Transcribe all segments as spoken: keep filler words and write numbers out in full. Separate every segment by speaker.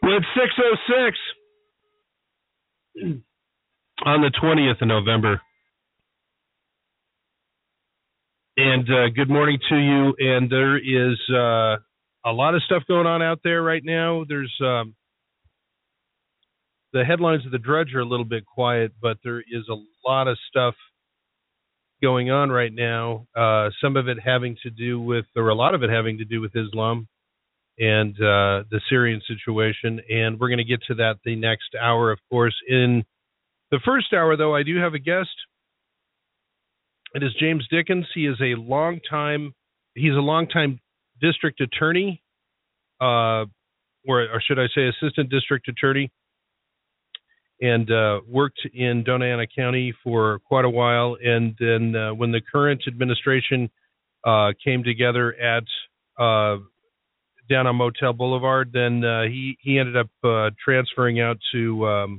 Speaker 1: Well, it's six oh six on the twentieth of November. And uh, good morning to you. And there is uh, a lot of stuff going on out there right now. There's um, the headlines of the Drudge are a little bit quiet, but there is a lot of stuff going on right now. Uh, some of it having to do with, or a lot of it having to do with Islam and uh, the Syrian situation. And we're going to get to that the next hour, of course. In the first hour, though, I do have a guest. It is James Dickens. He is a long time, he's a longtime district attorney, uh, or, or should I say assistant district attorney, and uh, worked in Doña County for quite a while. And then uh, when the current administration uh, came together at uh, down on Motel Boulevard, then uh, he, he ended up uh, transferring out to um,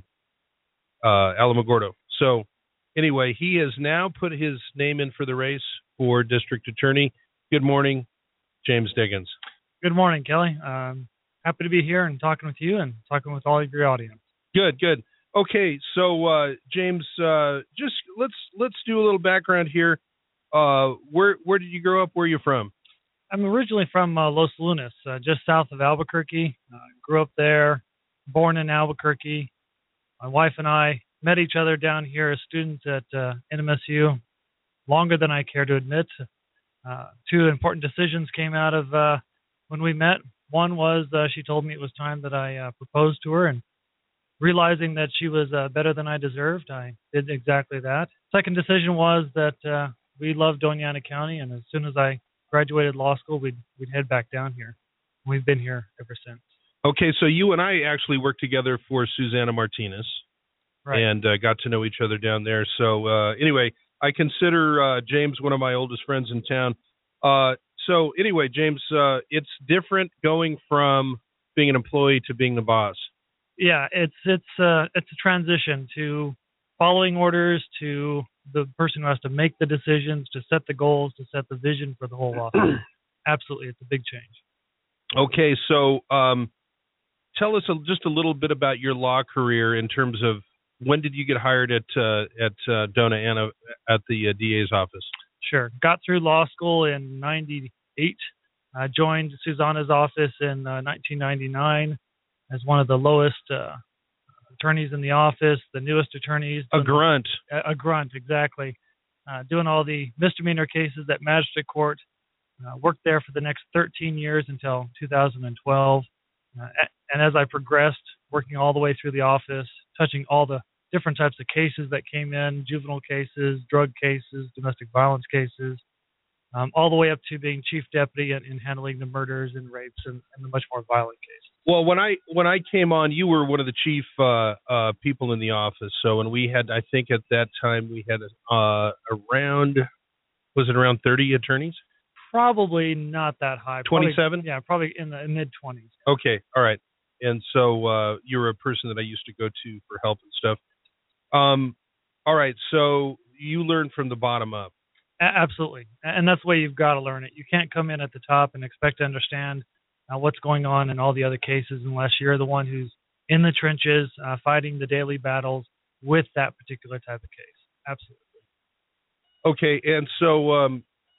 Speaker 1: uh, Alamogordo. So anyway, he has now put his name in for the race for district attorney. Good morning, James Dickens.
Speaker 2: Good morning, Kelly. Um, happy to be here and talking with you and talking with all of your audience.
Speaker 1: Good, good. Okay, so uh, James, uh, just let's let's do a little background here. Uh, where where did you grow up? Where are you from?
Speaker 2: I'm originally from uh, Los Lunas, uh, just south of Albuquerque. Uh, grew up there, born in Albuquerque. My wife and I met each other down here as students at uh, N M S U, longer than I care to admit. Uh, two important decisions came out of uh, when we met. One was uh, she told me it was time that I uh, proposed to her, and realizing that she was uh, better than I deserved, I did exactly that. Second decision was that uh, we loved Doña Ana County, and as soon as I graduated law school, we'd, we'd head back down here. We've been here ever since.
Speaker 1: Okay, so you and I actually worked together for Susana Martinez.
Speaker 2: Right.
Speaker 1: And uh, got to know each other down there. So uh, anyway, I consider uh, James one of my oldest friends in town. Uh, so anyway, James, uh, it's different going from being an employee to being the boss.
Speaker 2: Yeah, it's it's uh, it's a transition to following orders to the person who has to make the decisions, to set the goals, to set the vision for the whole office. Absolutely, it's a big change.
Speaker 1: Okay, so um, tell us a, just a little bit about your law career in terms of when did you get hired at uh, at uh, Doña Ana at the uh, D A's office?
Speaker 2: Sure. Got through law school in ninety-eight. I joined Susana's office in uh, nineteen ninety-nine as one of the lowest uh, attorneys in the office, the newest attorneys.
Speaker 1: A grunt.
Speaker 2: A, a grunt, exactly. Uh, doing all the misdemeanor cases at magistrate court. Uh, worked there for the next thirteen years until two thousand twelve. Uh, and as I progressed, working all the way through the office, touching all the different types of cases that came in, juvenile cases, drug cases, domestic violence cases, um, all the way up to being chief deputy and, and handling the murders and rapes and, and the much more violent cases.
Speaker 1: Well, when I when I came on, you were one of the chief uh, uh, people in the office. So, and we had, I think at that time, we had uh, around, was it around thirty attorneys?
Speaker 2: Probably not that high.
Speaker 1: twenty-seven?
Speaker 2: Yeah, probably in the mid-twenties.
Speaker 1: Okay, all right. And so uh, you're a person that I used to go to for help and stuff. Um, all right, so you learn from the bottom up.
Speaker 2: A- absolutely, and that's the way you've got to learn it. You can't come in at the top and expect to understand uh, what's going on in all the other cases unless you're the one who's in the trenches, uh, fighting the daily battles with that particular type of case. Absolutely.
Speaker 1: Okay, and so um,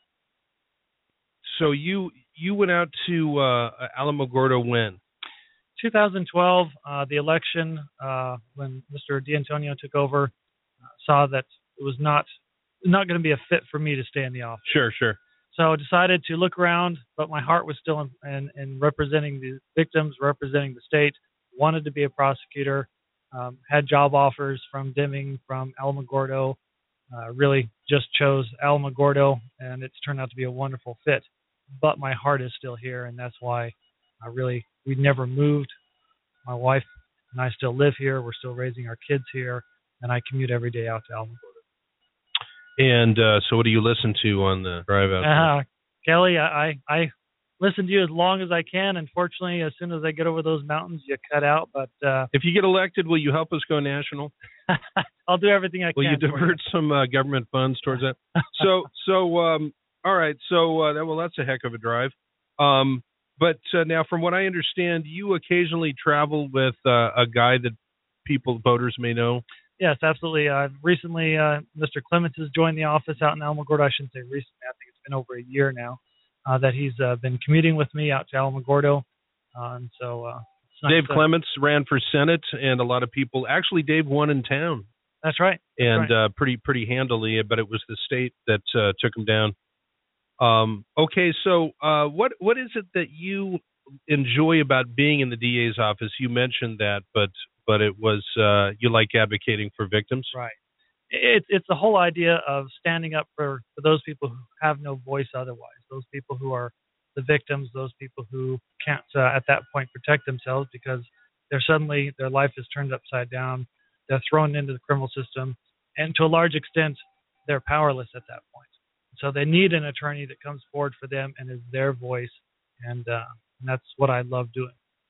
Speaker 1: so you you went out to uh, Alamogordo when?
Speaker 2: twenty twelve, uh, the election, uh, when Mister D'Antonio took over, uh, saw that it was not not going to be a fit for me to stay in the office.
Speaker 1: Sure, sure.
Speaker 2: So I decided to look around, but my heart was still in, in, in representing the victims, representing the state, wanted to be a prosecutor, um, had job offers from Deming, from Alamogordo, uh, really just chose Alamogordo, and it's turned out to be a wonderful fit. But my heart is still here, and that's why I really, we never moved. My wife and I still live here. We're still raising our kids here, and I commute every day out to Alamogordo.
Speaker 1: And uh, so what do you listen to on the drive out?
Speaker 2: Uh, Kelly, I, I listen to you as long as I can. Unfortunately, as soon as I get over those mountains, you cut out. But uh,
Speaker 1: if you get elected, will you help us go national?
Speaker 2: I'll do everything I
Speaker 1: will
Speaker 2: can.
Speaker 1: Will you divert you. some uh, government funds towards that? so, so um, all right. So, uh, that, well, that's a heck of a drive. Um, But uh, now, from what I understand, you occasionally travel with uh, a guy that people, voters may know.
Speaker 2: Yes, absolutely. Uh, recently, uh, Mister Clements has joined the office out in Alamogordo. I shouldn't say recently. I think it's been over a year now uh, that he's uh, been commuting with me out to Alamogordo. Uh, and so, uh, it's nice
Speaker 1: Dave
Speaker 2: to,
Speaker 1: Clements ran for Senate, and a lot of people actually Dave won in town.
Speaker 2: That's right. That's
Speaker 1: and
Speaker 2: right.
Speaker 1: Uh, pretty pretty handily, but it was the state that uh, took him down. Um, okay, so uh, what what is it that you enjoy about being in the D A's office? You mentioned that, but but it was uh, you like advocating for victims,
Speaker 2: right? It's it's the whole idea of standing up for, for those people who have no voice otherwise, those people who are the victims, those people who can't uh, at that point protect themselves because they're suddenly their life is turned upside down, they're thrown into the criminal system, and to a large extent they're powerless at that point. So they need an attorney that comes forward for them and is their voice, and, uh, and that's what I love doing.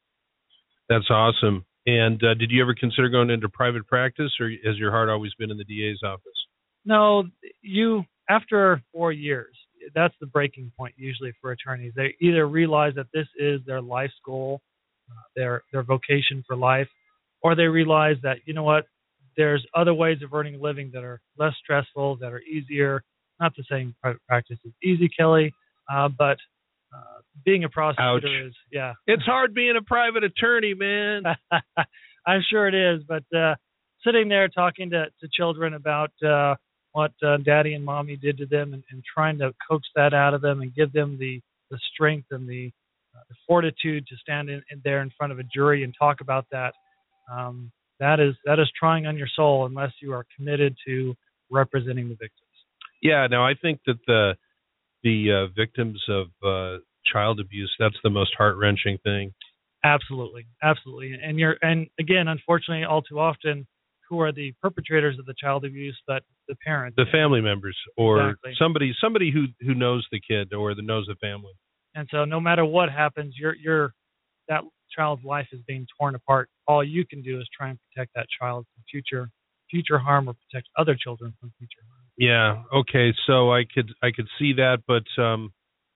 Speaker 1: That's awesome. And uh, did you ever consider going into private practice, or has your heart always been in the D A's office?
Speaker 2: No, you after four years, that's the breaking point usually for attorneys. They either realize that this is their life's goal, uh, their their vocation for life, or they realize that, you know what, there's other ways of earning a living that are less stressful, that are easier. Not to say private practice is easy, Kelly, uh, but uh, being a prosecutor
Speaker 1: Ouch.
Speaker 2: is, yeah.
Speaker 1: It's hard being a private attorney, man.
Speaker 2: I'm sure it is, but uh, sitting there talking to, to children about uh, what uh, daddy and mommy did to them and, and trying to coax that out of them and give them the, the strength and the, uh, the fortitude to stand in, in there in front of a jury and talk about that, um, that is that is trying on your soul unless you are committed to representing the victims.
Speaker 1: Yeah, no, I think that the the uh, victims of uh, child abuse, that's the most heart-wrenching thing.
Speaker 2: Absolutely, absolutely. And you're and again, unfortunately, all too often, who are the perpetrators of the child abuse but the parents,
Speaker 1: the family members, or
Speaker 2: exactly.
Speaker 1: somebody somebody who who knows the kid or that knows the family.
Speaker 2: And so no matter what happens, you're you're that child's life is being torn apart. All you can do is try and protect that child from future future harm or protect other children from future harm.
Speaker 1: Yeah. Okay. So I could I could see that, but um,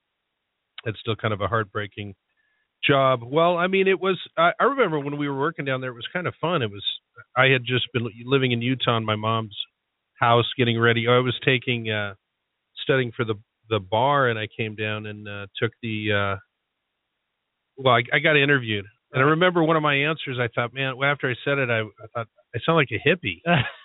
Speaker 1: it's still kind of a heartbreaking job. Well, I mean, it was. I, I remember when we were working down there, it was kind of fun. It was. I had just been living in Utah in my mom's house, getting ready. I was taking uh, studying for the the bar, and I came down and uh, took the. Uh, well, I, I got interviewed, and I remember one of my answers. I thought, man, after I said it, I, I thought I sound like a hippie.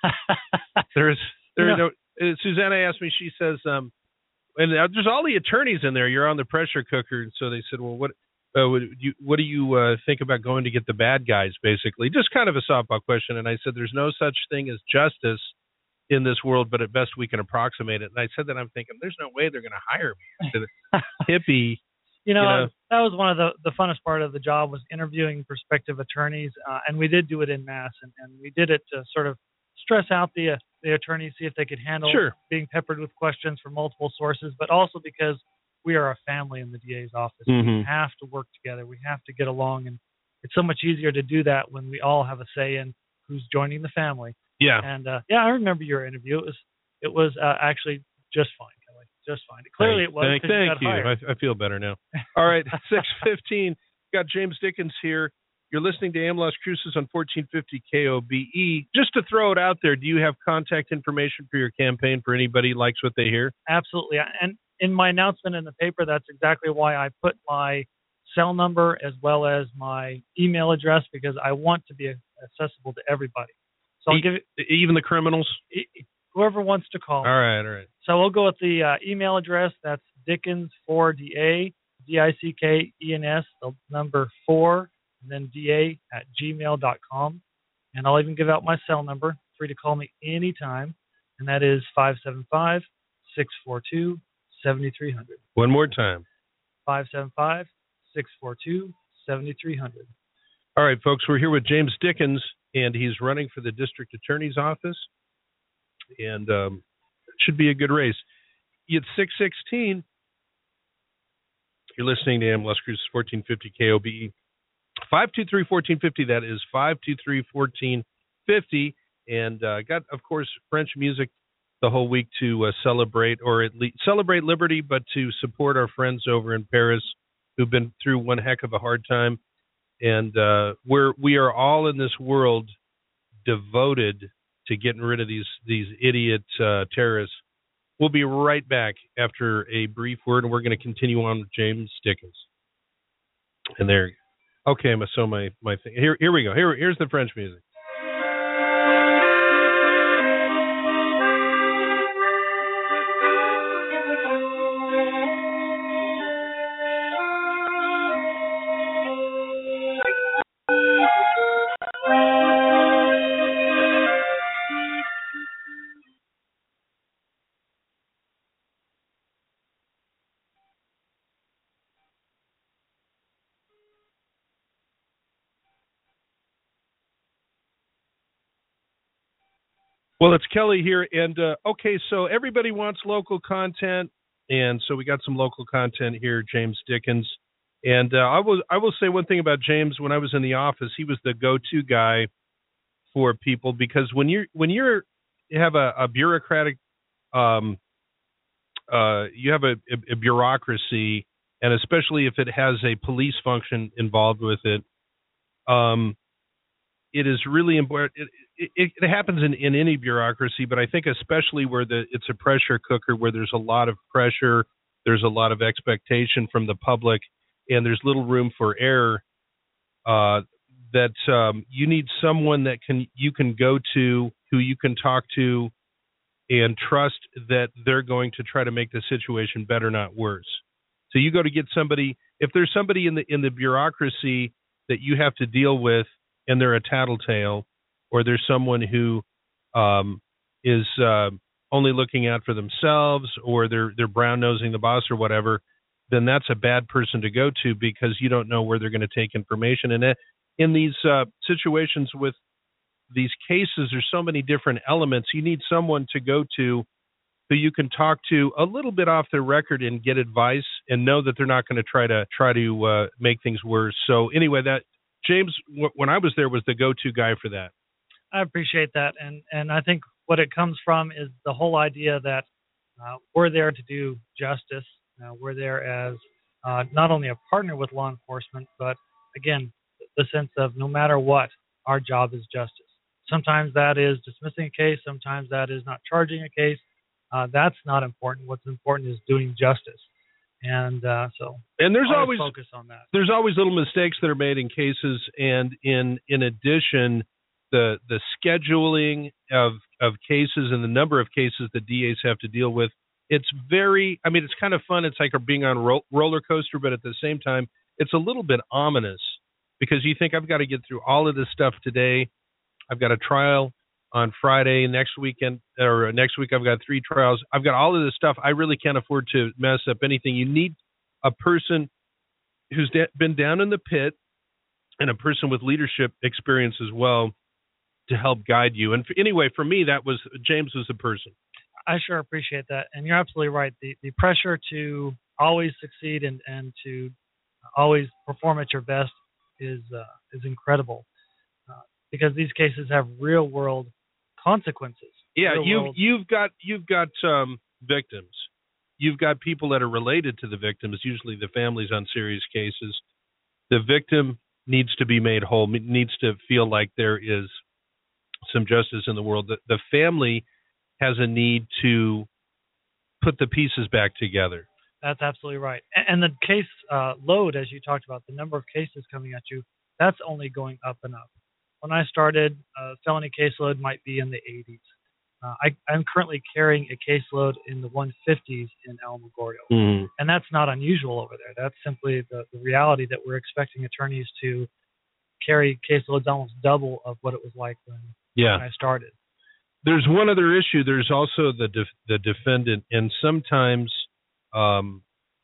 Speaker 1: There's there you know, no. Susanna asked me. She says, um, and there's all the attorneys in there. You're on the pressure cooker, and so they said, well, what. Uh, what, you, what do you uh, think about going to get the bad guys, basically? Just kind of a softball question. And I said, there's no such thing as justice in this world, but at best we can approximate it. And I said that I'm thinking, there's no way they're going to hire me. I said, hippie.
Speaker 2: You know,
Speaker 1: you know,
Speaker 2: that was one of the, the funnest part of the job was interviewing prospective attorneys. Uh, and we did do it en masse. And, and we did it to sort of stress out the, uh, the attorneys, see if they could handle
Speaker 1: sure.
Speaker 2: being peppered with questions from multiple sources, but also because we are a family in the D A's office.
Speaker 1: Mm-hmm.
Speaker 2: We have to work together. We have to get along. And it's so much easier to do that when we all have a say in who's joining the family.
Speaker 1: Yeah.
Speaker 2: And, uh, yeah, I remember your interview. It was, it was uh, actually just fine, Kelly. Just fine. Clearly
Speaker 1: thank,
Speaker 2: it was.
Speaker 1: Thank, thank you.
Speaker 2: you.
Speaker 1: I, I feel better now. All right. six fifteen. Got James Dickens here. You're listening to A M Las Cruces on fourteen fifty K O B E. Just to throw it out there, do you have contact information for your campaign for anybody who likes what they hear?
Speaker 2: Absolutely. And in my announcement in the paper, that's exactly why I put my cell number as well as my email address, because I want to be accessible to everybody. So I'll
Speaker 1: e-
Speaker 2: give it,
Speaker 1: even the criminals,
Speaker 2: whoever wants to call.
Speaker 1: All right, all right.
Speaker 2: So we'll go with the uh, email address. That's Dickens four D A, D I C K E N S, the number four, and then D A at gmail dot com. And I'll even give out my cell number. Free to call me anytime, and that is five seven five, six four two, seven three zero zero.
Speaker 1: One more time.
Speaker 2: five seven five, six four two, seven three zero zero.
Speaker 1: All right, folks, we're here with James Dickens, and he's running for the district attorney's office, and um, it should be a good race. It's six sixteen. You're listening to A M Las Cruces fourteen fifty K O B E. five two three, one four five zero, that is five two three, one four five zero, and uh, got, of course, French music the whole week to uh, celebrate, or at least celebrate liberty, but to support our friends over in Paris who've been through one heck of a hard time. And uh, we're, we are all in this world devoted to getting rid of these, these idiot uh, terrorists. We'll be right back after a brief word, and we're going to continue on with James Dickens. And there, okay, so my, my thing. Here, here we go. Here, here's the French music. Well, it's Kelly here, and uh, okay, so everybody wants local content, and so we got some local content here, James Dickens. And uh, I will I will say one thing about James. When I was in the office, he was the go-to guy for people, because when you when you're you have a, a bureaucratic, um, uh, you have a, a, a bureaucracy, and especially if it has a police function involved with it, um, it is really important. It, it, it happens in, in any bureaucracy, but I think especially where the it's a pressure cooker, where there's a lot of pressure, there's a lot of expectation from the public, and there's little room for error. Uh, that um, you need someone that can you can go to, who you can talk to, and trust that they're going to try to make the situation better, not worse. So you go to get somebody. If there's somebody in the in the bureaucracy that you have to deal with, and they're a tattletale, or there's someone who um, is uh, only looking out for themselves, or they're they're brown nosing the boss or whatever, then that's a bad person to go to, because you don't know where they're going to take information. And it, in these uh, situations with these cases, there's so many different elements. You need someone to go to who you can talk to a little bit off their record and get advice, and know that they're not going to try to try to uh, make things worse. So anyway, that James, w- when I was there, was the go-to guy for that.
Speaker 2: I appreciate that, and and I think what it comes from is the whole idea that uh, we're there to do justice. Uh, we're there as uh, not only a partner with law enforcement, but again, the sense of no matter what, our job is justice. Sometimes that is dismissing a case. Sometimes that is not charging a case. Uh, that's not important. What's important is doing justice. And uh, so,
Speaker 1: and there's always
Speaker 2: focus on that.
Speaker 1: There's always little mistakes that are made in cases, and in in addition, the the scheduling of of cases and the number of cases that D As have to deal with. It's very, I mean, it's kind of fun. It's like being on a ro- roller coaster, but at the same time, it's a little bit ominous, because you think, I've got to get through all of this stuff today. I've got a trial on Friday, next weekend, or next week I've got three trials. I've got all of this stuff. I really can't afford to mess up anything. You need a person who's da- been down in the pit, and a person with leadership experience as well, to help guide you. And for, anyway, for me, that was James was the person.
Speaker 2: I sure appreciate that. And you're absolutely right. The the pressure to always succeed and, and to always perform at your best is uh, is incredible, uh, because these cases have real world consequences.
Speaker 1: Yeah,
Speaker 2: real
Speaker 1: you've
Speaker 2: world.
Speaker 1: you've got you've got um, victims. You've got people that are related to the victims, usually the families on serious cases. The victim needs to be made whole, needs to feel like there is some justice in the world. The, the family has a need to put the pieces back together.
Speaker 2: That's absolutely right. And, and the case uh, load, as you talked about, the number of cases coming at you, that's only going up and up. When I started, uh, felony caseload might be in the eighties. Uh, I, I'm currently carrying a caseload in the one fifties in Alamogordo.
Speaker 1: Mm-hmm.
Speaker 2: And that's not unusual over there. That's simply the, the reality that we're expecting attorneys to carry caseloads almost double of what it was like when,
Speaker 1: yeah.
Speaker 2: when I started.
Speaker 1: There's one other issue. There's also the def- the defendant, and sometimes um,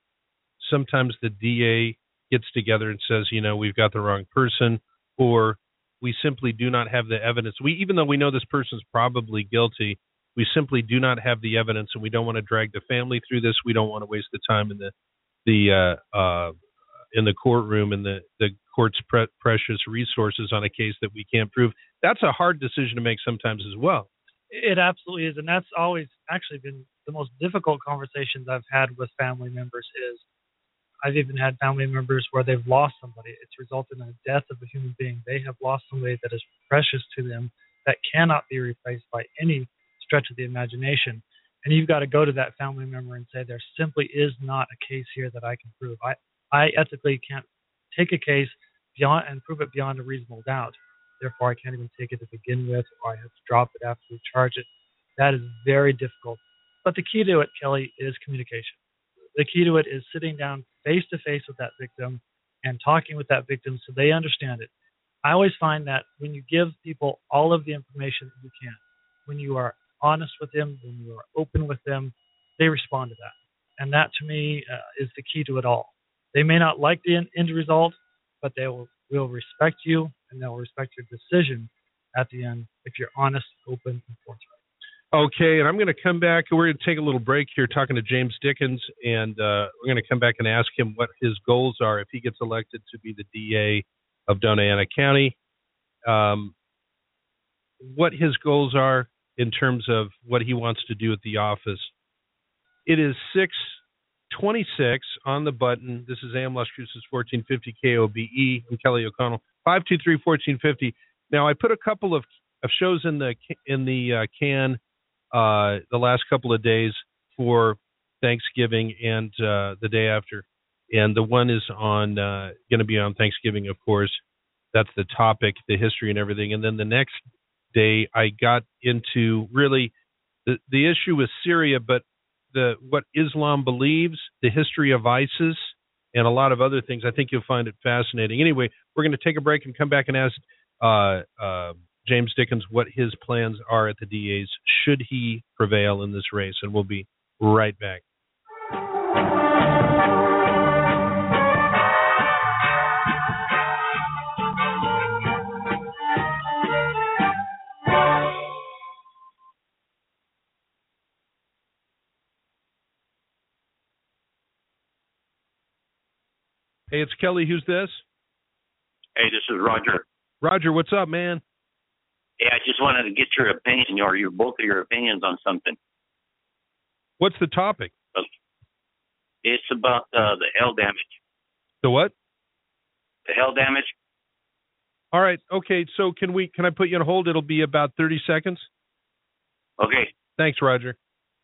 Speaker 1: sometimes the D A gets together and says, you know, we've got the wrong person, or we simply do not have the evidence. We, even though we know this person's probably guilty, we simply do not have the evidence, and we don't want to drag the family through this. We don't want to waste the time in the the uh, uh, in the courtroom and the the court's pre- precious resources on a case that we can't prove. That's a hard decision to make sometimes as well.
Speaker 2: It absolutely is, and that's always actually been the most difficult conversations I've had with family members is, I've even had family members where they've lost somebody. It's resulted in the death of a human being. They have lost somebody that is precious to them that cannot be replaced by any stretch of the imagination. And you've got to go to that family member and say, there simply is not a case here that I can prove. I, I ethically can't take a case beyond and prove it beyond a reasonable doubt. Therefore, I can't even take it to begin with, or I have to drop it after we charge it. That is very difficult. But the key to it, Kelly, is communication. The key to it is sitting down face to face with that victim and talking with that victim so they understand it. I always find that when you give people all of the information that you can, when you are honest with them, when you are open with them, they respond to that. And that, to me, uh, is the key to it all. They may not like the end, end result, but they will, will respect you, and they'll respect your decision at the end if you're honest, open, and forthright.
Speaker 1: Okay, and I'm going to come back. We're going to take a little break here talking to James Dickens, and uh, we're going to come back and ask him what his goals are if he gets elected to be the D A of Doña Ana County, um, what his goals are in terms of what he wants to do at the office. It is six twenty-six on the button. This is A M Las Cruces fourteen fifty K O B E. I'm Kelly O'Connell, five two three, one four five zero. Now, I put a couple of, of shows in the, in the uh, can Uh, the last couple of days for Thanksgiving and uh, the day after. And the one is on uh, going to be on Thanksgiving, of course. That's the topic, the history and everything. And then the next day I got into really the, the issue with Syria, but the what Islam believes, the history of ISIS, and a lot of other things. I think you'll find it fascinating. Anyway, we're going to take a break and come back and ask uh, uh, James Dickens what his plans are at the D A's should he prevail in this race, and we'll be right back. Hey, it's Kelly. Who's this?
Speaker 3: Hey, this is Roger.
Speaker 1: Roger, what's up, man?
Speaker 3: Yeah, I just wanted to get your opinion, or your both of your opinions on something.
Speaker 1: What's the topic?
Speaker 3: It's about uh, the hail damage.
Speaker 1: The what?
Speaker 3: The hail damage.
Speaker 1: All right. Okay. So can we? Can I put you on hold? It'll be about thirty seconds.
Speaker 3: Okay.
Speaker 1: Thanks, Roger.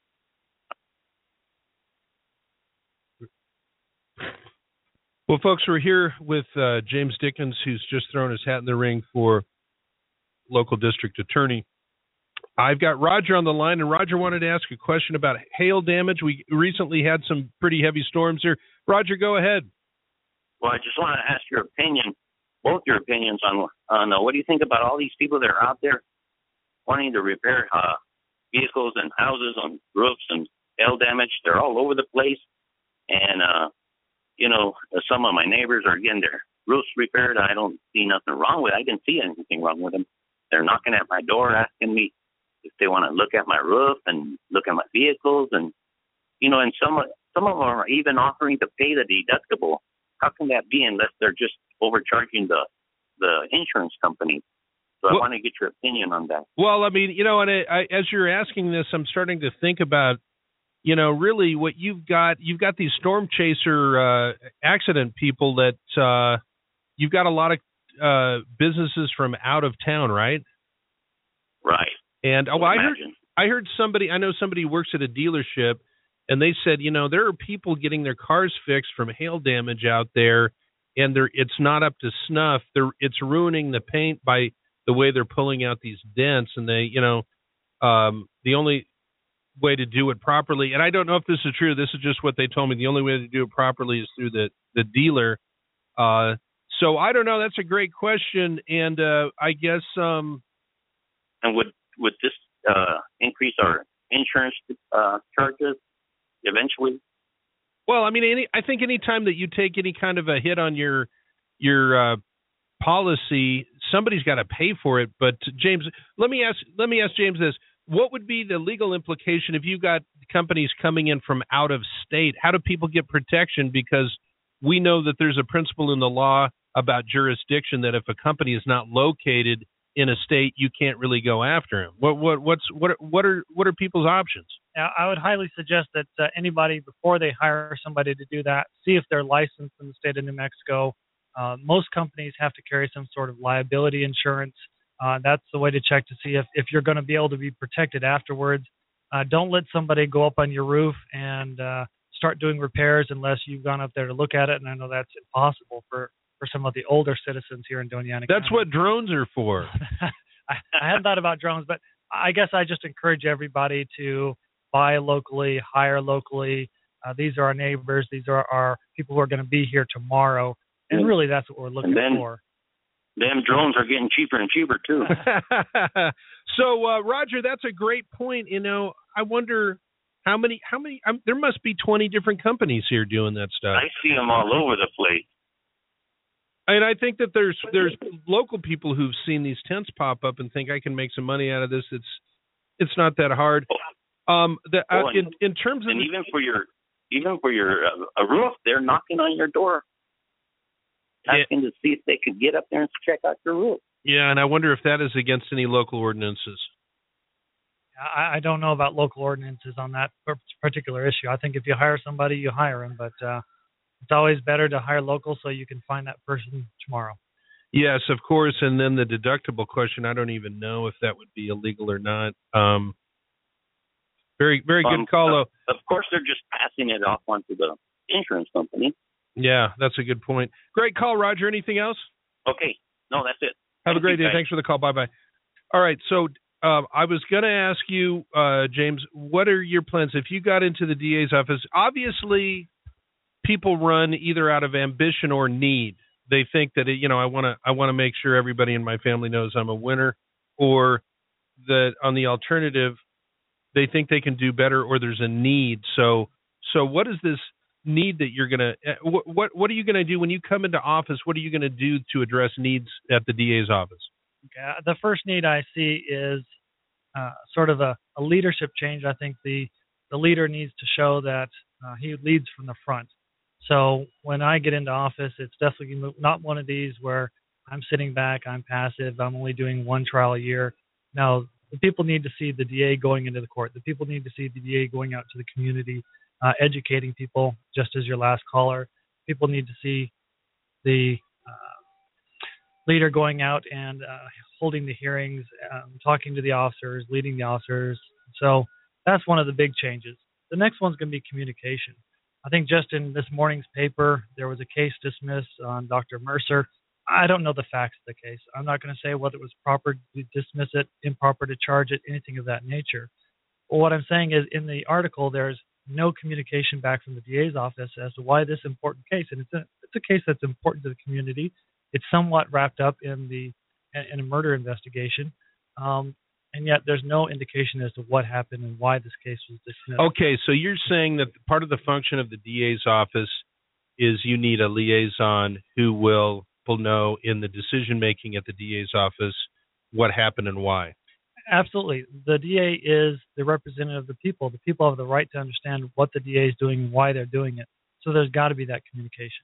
Speaker 1: Well, folks, we're here with uh, James Dickens, who's just thrown his hat in the ring for local district attorney. I've got Roger on the line, and Roger wanted to ask a question about hail damage. We recently had some pretty heavy storms here. Roger, go ahead.
Speaker 3: Well, I just want to ask your opinion, both your opinions on on uh, what do you think about all these people that are out there wanting to repair uh, vehicles and houses on roofs and hail damage. They're all over the place, and uh, you know, some of my neighbors are getting their roofs repaired. I don't see nothing wrong with it. I didn't see anything wrong with them. They're knocking at my door asking me if they want to look at my roof and look at my vehicles. And, you know, and some, some of them are even offering to pay the deductible. How can that be unless they're just overcharging the, the insurance company? So well, I want to get your opinion on that.
Speaker 1: Well, I mean, you know, and I, I, as you're asking this, I'm starting to think about, you know, really what you've got. You've got these storm chaser uh, accident people that uh, you've got a lot of uh, businesses from out of town, right?
Speaker 3: Right.
Speaker 1: And oh, I heard I heard somebody. I know somebody who works at a dealership, and they said, you know, there are people getting their cars fixed from hail damage out there, and they're it's not up to snuff. They're it's ruining the paint by the way they're pulling out these dents, and they, you know, um, the only way to do it properly, and I don't know if this is true, this is just what they told me, the only way to do it properly is through the, the dealer. Uh, so I don't know, that's a great question, and uh, I guess... Um,
Speaker 3: and would, would this uh, increase our insurance uh, charges eventually?
Speaker 1: Well, I mean, any, I think any time that you take any kind of a hit on your your uh, policy, somebody's got to pay for it. But James, let me ask let me ask James this. What would be the legal implication if you got companies coming in from out of state? How do people get protection? Because we know that there's a principle in the law about jurisdiction that if a company is not located in a state, you can't really go after them. What what what's what what are what are people's options?
Speaker 2: I I would highly suggest that uh, anybody, before they hire somebody to do that, see if they're licensed in the state of New Mexico. Uh, most companies have to carry some sort of liability insurance. Uh, that's the way to check to see if, if you're going to be able to be protected afterwards. Uh, don't let somebody go up on your roof and uh, start doing repairs unless you've gone up there to look at it. And I know that's impossible for, for some of the older citizens here in Doña Ana
Speaker 1: That's
Speaker 2: County.
Speaker 1: what drones are for.
Speaker 2: I, I hadn't thought about drones, but I guess I just encourage everybody to buy locally, hire locally. Uh, these are our neighbors. These are our people who are going to be here tomorrow. And really, that's what we're looking
Speaker 3: and then,
Speaker 2: for.
Speaker 3: Them drones are getting cheaper and cheaper, too.
Speaker 1: So, uh, Roger, that's a great point. You know, I wonder how many, how many, um, there must be twenty different companies here doing that stuff.
Speaker 3: I see them all over the place.
Speaker 1: And I think that there's there's local people who've seen these tents pop up and think I can make some money out of this. It's it's not that hard. Um, the, uh,
Speaker 3: oh, and,
Speaker 1: in in terms of
Speaker 3: and even for your even for your uh, a roof, they're knocking on your door, asking yeah. to see if they could get up there and check out your roof.
Speaker 1: Yeah, and I wonder if that is against any local ordinances.
Speaker 2: I, I don't know about local ordinances on that particular issue. I think if you hire somebody, you hire them, but. Uh, It's always better to hire local so you can find that person tomorrow.
Speaker 1: Yes, of course. And then the deductible question, I don't even know if that would be illegal or not. Um, very, very good
Speaker 3: um,
Speaker 1: call, though.
Speaker 3: Of course, they're just passing it off onto the insurance company.
Speaker 1: Yeah, that's a good point. Great call, Roger. Anything else?
Speaker 3: Okay. No, that's it.
Speaker 1: Have
Speaker 3: Thank
Speaker 1: a great
Speaker 3: you,
Speaker 1: day.
Speaker 3: guys.
Speaker 1: Thanks for the call. Bye-bye. All right, so uh, I was going to ask you, uh, James, what are your plans? If you got into the D A's office, obviously – people run either out of ambition or need. They think that, you know, I want to I want to make sure everybody in my family knows I'm a winner, or that on the alternative, they think they can do better, or there's a need. So, so what is this need that you're going to, what, what, what are you going to do when you come into office? What are you going to do to address needs at the D A's office?
Speaker 2: Okay. The first need I see is uh, sort of a, a leadership change. I think the, the leader needs to show that uh, he leads from the front. So when I get into office, it's definitely not one of these where I'm sitting back, I'm passive, I'm only doing one trial a year. Now, the people need to see the D A going into the court. The people need to see the D A going out to the community, uh, educating people, just as your last caller. People need to see the uh, leader going out and uh, holding the hearings, um, talking to the officers, leading the officers. So that's one of the big changes. The next one's going to be communication. I think just in this morning's paper, there was a case dismissed on Doctor Mercer. I don't know the facts of the case. I'm not going to say whether it was proper to dismiss it, improper to charge it, anything of that nature. But what I'm saying is in the article, there's no communication back from the D A's office as to why this important case. And it's a, it's a case that's important to the community. It's somewhat wrapped up in the in a murder investigation. Um, And yet there's no indication as to what happened and why this case was dismissed.
Speaker 1: Okay, so you're saying that part of the function of the D A's office is you need a liaison who will, will know in the decision-making at the D A's office what happened and why.
Speaker 2: Absolutely. The D A is the representative of the people. The people have the right to understand what the D A is doing and why they're doing it. So there's got to be that communication.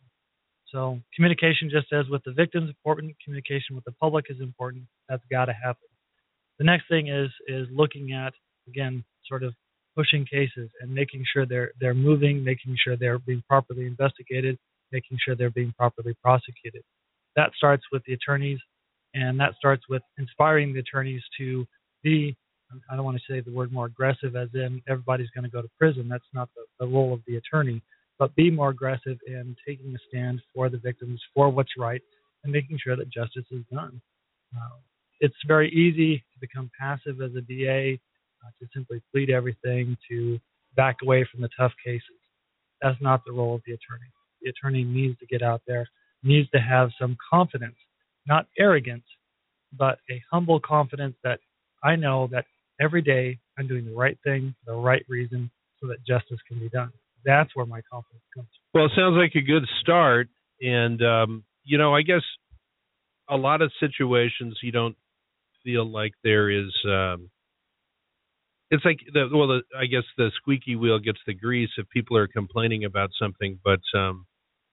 Speaker 2: So communication, just as with the victims, important. Communication with the public is important. That's got to happen. The next thing is is looking at, again, sort of pushing cases and making sure they're they're moving, making sure they're being properly investigated, making sure they're being properly prosecuted. That starts with the attorneys, and that starts with inspiring the attorneys to be, I don't want to say the word more aggressive as in everybody's going to go to prison. That's not the, the role of the attorney, but be more aggressive in taking a stand for the victims, for what's right, and making sure that justice is done. Uh, It's very easy to become passive as a D A, uh, to simply plead everything, to back away from the tough cases. That's not the role of the attorney. The attorney needs to get out there, needs to have some confidence, not arrogance, but a humble confidence that I know that every day I'm doing the right thing for the right reason so that justice can be done. That's where my confidence comes from.
Speaker 1: Well, it sounds like a good start. And, um, you know, I guess a lot of situations you don't feel like there is um it's like the well the, I guess the squeaky wheel gets the grease if people are complaining about something, but um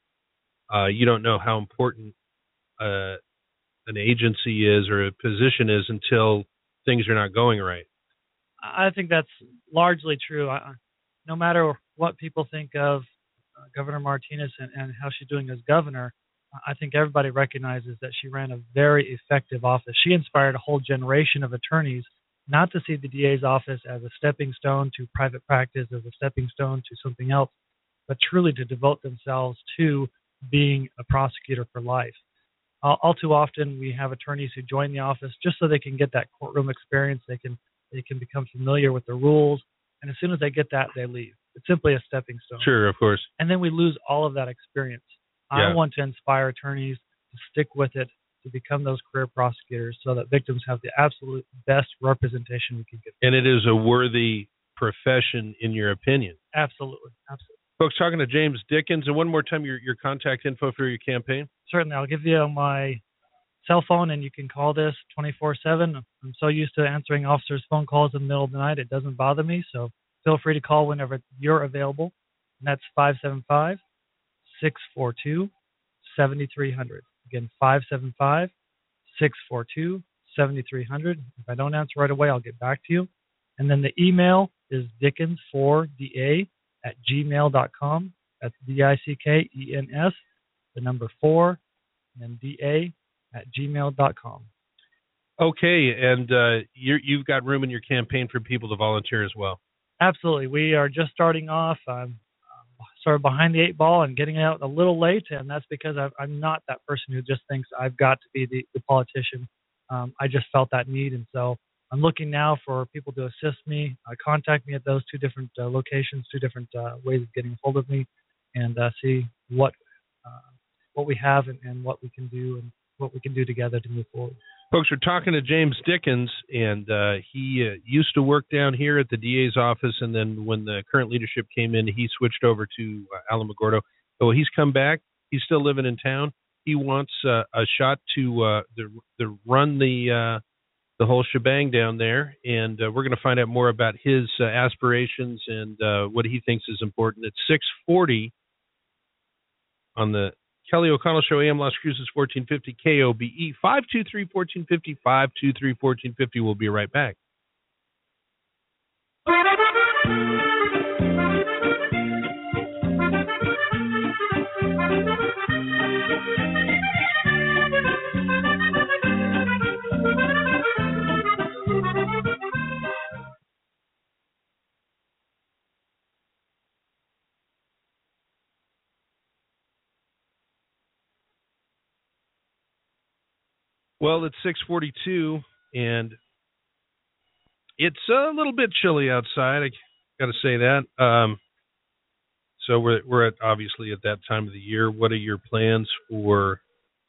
Speaker 1: uh you don't know how important uh an agency is or a position is until things are not going right.
Speaker 2: I think that's largely true. I, no matter what people think of uh, Governor Martinez and, and how she's doing as governor, I think everybody recognizes that she ran a very effective office. She inspired a whole generation of attorneys not to see the D A's office as a stepping stone to private practice, as a stepping stone to something else, but truly to devote themselves to being a prosecutor for life. All, all too often, we have attorneys who join the office just so they can get that courtroom experience. They can they can become familiar with the rules, and as soon as they get that, they leave. It's simply a stepping stone.
Speaker 1: Sure, of course.
Speaker 2: And then we lose all of that experience.
Speaker 1: Yeah.
Speaker 2: I want to inspire attorneys to stick with it, to become those career prosecutors, so that victims have the absolute best representation we can give them.
Speaker 1: And it is a worthy profession, in your opinion.
Speaker 2: Absolutely, absolutely.
Speaker 1: Folks, talking to James Dickens, and one more time, your your contact info for your campaign.
Speaker 2: Certainly, I'll give you my cell phone, and you can call this twenty-four seven. I'm so used to answering officers' phone calls in the middle of the night, it doesn't bother me, so feel free to call whenever you're available. And that's five seven five, six four two, seven three zero zero. Again, five seven five, six four two, seven three zero zero. If I don't answer right away, I'll get back to you. And then the email is dickens four d a at gmail dot com. That's D I C K E N S, the number four, and then D A at gmail dot com.
Speaker 1: Okay, and uh, you're, you've got room in your campaign for people to volunteer as well.
Speaker 2: Absolutely. We are just starting off. I'm uh, sort of behind the eight ball and getting out a little late, and that's because I've, I'm not that person who just thinks I've got to be the, the politician. Um, I just felt that need, and so I'm looking now for people to assist me, uh, contact me at those two different uh, locations, two different uh, ways of getting a hold of me, and uh, see what uh, what we have and, and what we can do and what we can do together to move forward.
Speaker 1: Folks, we're talking to James Dickens, and uh, he uh, used to work down here at the D A's office, and then when the current leadership came in, he switched over to uh, Alamogordo. Well, he's come back. He's still living in town. He wants uh, a shot to uh, the, the run the uh, the whole shebang down there, and uh, we're going to find out more about his uh, aspirations and uh, what he thinks is important. It's six forty on the Kelly O'Connell Show, A M Las Cruces, fourteen fifty K O B E, five two three, one four five zero, five two three, one four five zero. We'll be right back. Well, it's six forty-two, and it's a little bit chilly outside. I got to say that. Um, so we're we're at obviously at that time of the year. What are your plans for?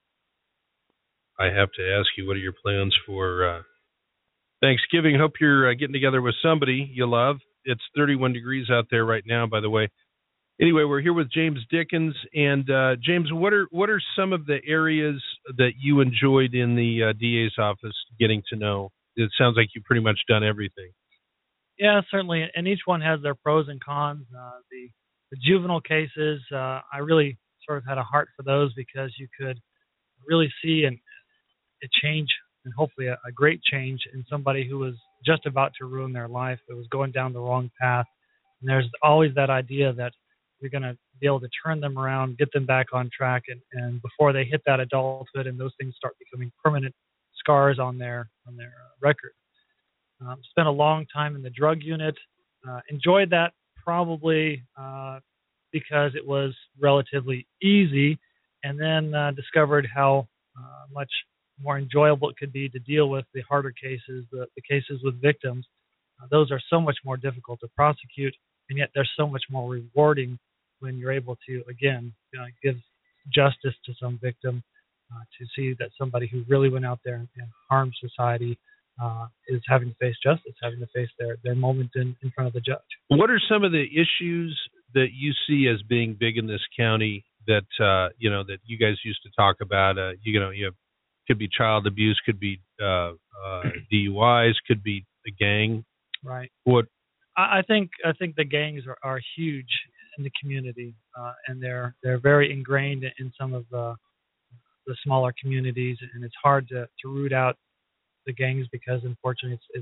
Speaker 1: I have to ask you, what are your plans for uh, Thanksgiving? Hope you're uh, getting together with somebody you love. It's thirty-one degrees out there right now, by the way. Anyway, we're here with James Dickens, and uh, James, what are what are some of the areas that you enjoyed in the uh, D A's office getting to know? It sounds like you've pretty much done everything.
Speaker 2: Yeah, certainly, and each one has their pros and cons. Uh, the, the juvenile cases, uh, I really sort of had a heart for those because you could really see an, a change, and hopefully a, a great change in somebody who was just about to ruin their life, that was going down the wrong path. And there's always that idea that you're going to be able to turn them around, get them back on track, and, and before they hit that adulthood and those things start becoming permanent scars on their on their uh, record. Um, spent a long time in the drug unit. Uh, enjoyed that probably uh, because it was relatively easy, and then uh, discovered how uh, much more enjoyable it could be to deal with the harder cases, the, the cases with victims. Uh, those are so much more difficult to prosecute, and yet they're so much more rewarding when you're able to, again, you know, give justice to some victim, uh, to see that somebody who really went out there and, and harmed society uh, is having to face justice, having to face their, their moment in, in front of the judge.
Speaker 1: What are some of the issues that you see as being big in this county that, uh, you know, that you guys used to talk about? Uh, you know, you have, could be child abuse, could be uh, uh, D U Is, could be a gang.
Speaker 2: Right.
Speaker 1: What?
Speaker 2: I, I think I think the gangs are, are huge in the community, uh, and they're they're very ingrained in some of the the smaller communities, and it's hard to, to root out the gangs because unfortunately it's it's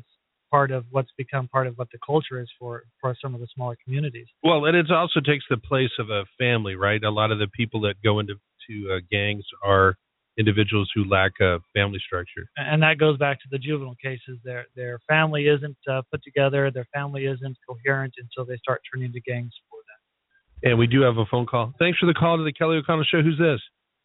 Speaker 2: part of what's become part of what the culture is for, for some of the smaller communities.
Speaker 1: Well, and it also takes the place of a family, right? A lot of the people that go into to uh, gangs are individuals who lack a family structure.
Speaker 2: And that goes back to the juvenile cases. Their their family isn't uh, put together, their family isn't coherent, and so they start turning to gangs for that.
Speaker 1: And we do have a phone call. Thanks for the call to the Kelly O'Connell Show. Who's this?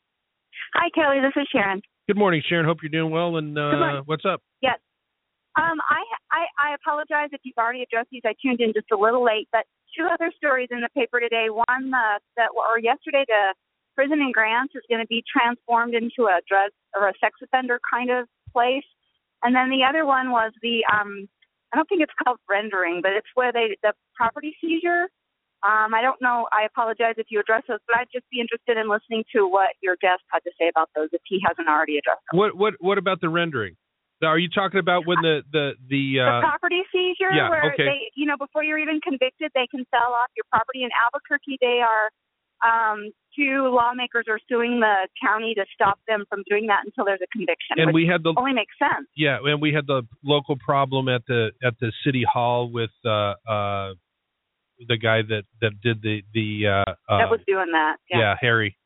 Speaker 4: Hi, Kelly. This is Sharon.
Speaker 1: Good morning, Sharon. Hope you're doing well. And uh, what's up?
Speaker 4: Yes. Um, I, I I apologize if you've already addressed these. I tuned in just a little late, but two other stories in the paper today. One uh, that or yesterday, the prison in Grants is going to be transformed into a drug or a sex offender kind of place, and then the other one was the um, I don't think it's called rendering, but it's where they the property seizure. Um, I don't know. I apologize if you address those, but I'd just be interested in listening to what your guest had to say about those if he hasn't already addressed them.
Speaker 1: What what what about the rendering? Are you talking about when the the the, uh,
Speaker 4: the property seizure,
Speaker 1: yeah,
Speaker 4: where
Speaker 1: okay.
Speaker 4: they, you know, before you're even convicted, they can sell off your property. In Albuquerque, they are um, two lawmakers are suing the county to stop them from doing that until there's a conviction.
Speaker 1: And
Speaker 4: which
Speaker 1: we had the
Speaker 4: only makes sense.
Speaker 1: Yeah, and we had the local problem at the at the city hall with uh, uh, the guy that, that did the the uh, uh,
Speaker 4: that was doing that. Yeah,
Speaker 1: yeah Harry.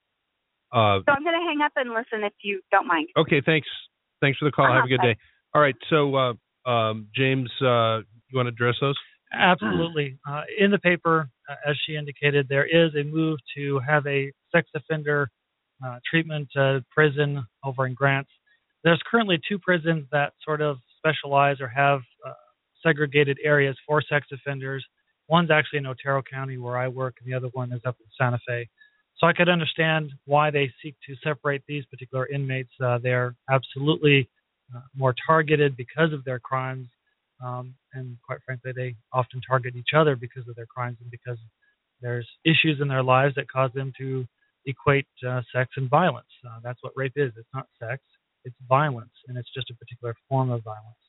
Speaker 1: Uh,
Speaker 4: so I'm going to hang up and listen if you don't mind.
Speaker 1: Okay, thanks. Thanks for the call.
Speaker 4: Uh-huh,
Speaker 1: Have a good
Speaker 4: bye.
Speaker 1: day. All right, so uh, um, James, uh, you want to address those?
Speaker 2: Absolutely. Uh, in the paper, uh, as she indicated, there is a move to have a sex offender uh, treatment uh, prison over in Grants. There's currently two prisons that sort of specialize or have uh, segregated areas for sex offenders. One's actually in Otero County where I work, and the other one is up in Santa Fe. So I could understand why they seek to separate these particular inmates. Uh, they're absolutely uh, more targeted because of their crimes, um, and quite frankly, they often target each other because of their crimes and because there's issues in their lives that cause them to equate uh, sex and violence. Uh, that's what rape is. It's not sex, it's violence, and it's just a particular form of violence.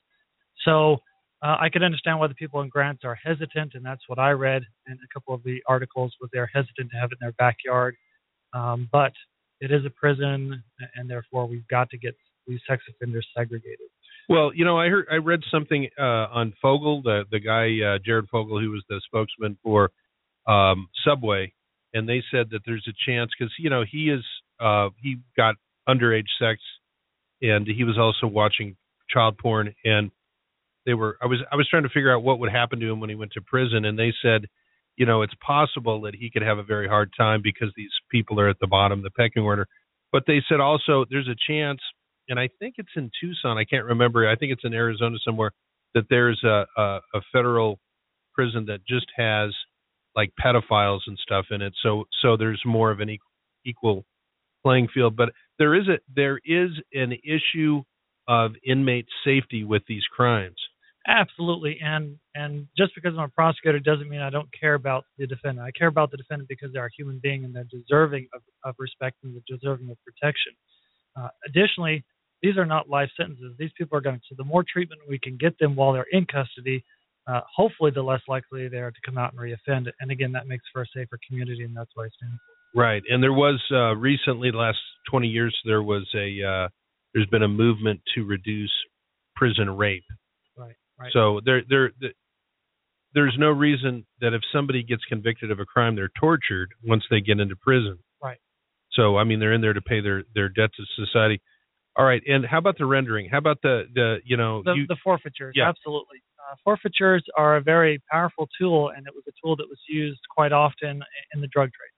Speaker 2: So uh, I could understand why the people in Grants are hesitant, and that's what I read in a couple of the articles, was they're hesitant to have it in their backyard. Um, but it is a prison, and therefore we've got to get these sex offenders segregated.
Speaker 1: Well, you know, I heard I read something uh, on Fogel, the the guy uh, Jared Fogel, who was the spokesman for um, Subway, and they said that there's a chance because you know he is uh, he got underage sex, and he was also watching child porn, and they were I was I was trying to figure out what would happen to him when he went to prison, and they said, you know, it's possible that he could have a very hard time because these people are at the bottom of the pecking order. But they said also there's a chance, and I think it's in Tucson, I can't remember, I think it's in Arizona somewhere, that there's a, a, a federal prison that just has like pedophiles and stuff in it. So so there's more of an equal, equal playing field. But there is a there is an issue of inmate safety with these crimes.
Speaker 2: Absolutely, and and just because I'm a prosecutor doesn't mean I don't care about the defendant. I care about the defendant because they're a human being and they're deserving of, of respect and they're deserving of protection. Uh, additionally, these are not life sentences. These people are going to, so the more treatment we can get them while they're in custody, uh, hopefully the less likely they are to come out and reoffend. And again, that makes for a safer community, and that's what I stand for.
Speaker 1: Right, and there was uh, recently, the last twenty years, there was a uh, there's been a movement to reduce prison rape.
Speaker 2: Right. Right.
Speaker 1: So there, there, there, there's no reason that if somebody gets convicted of a crime, they're tortured once they get into prison.
Speaker 2: Right.
Speaker 1: So I mean, they're in there to pay their, their debt to society. All right. And how about the rendering? How about the, the you know
Speaker 2: the,
Speaker 1: you,
Speaker 2: the forfeitures?
Speaker 1: Yeah.
Speaker 2: Absolutely. Uh, forfeitures are a very powerful tool, and it was a tool that was used quite often in the drug trade.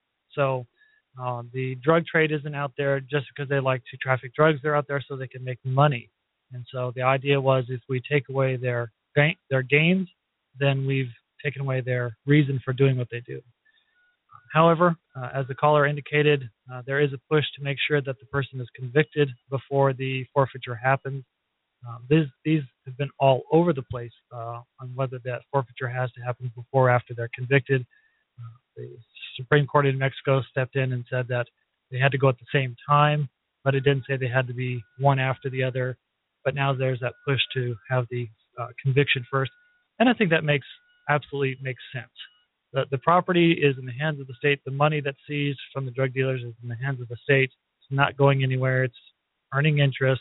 Speaker 2: So uh, the drug trade isn't out there just because they like to traffic drugs. They're out there so they can make money. And so the idea was if we take away their gain, their gains, then we've taken away their reason for doing what they do. However, uh, as the caller indicated, uh, there is a push to make sure that the person is convicted before the forfeiture happens. Um, these, these have been all over the place uh, on whether that forfeiture has to happen before or after they're convicted. Uh, the Supreme Court in Mexico stepped in and said that they had to go at the same time, but it didn't say they had to be one after the other. But now there's that push to have the uh, conviction first. And I think that makes absolutely makes sense. The, the property is in the hands of the state. The money that's seized from the drug dealers is in the hands of the state. It's not going anywhere. It's earning interest.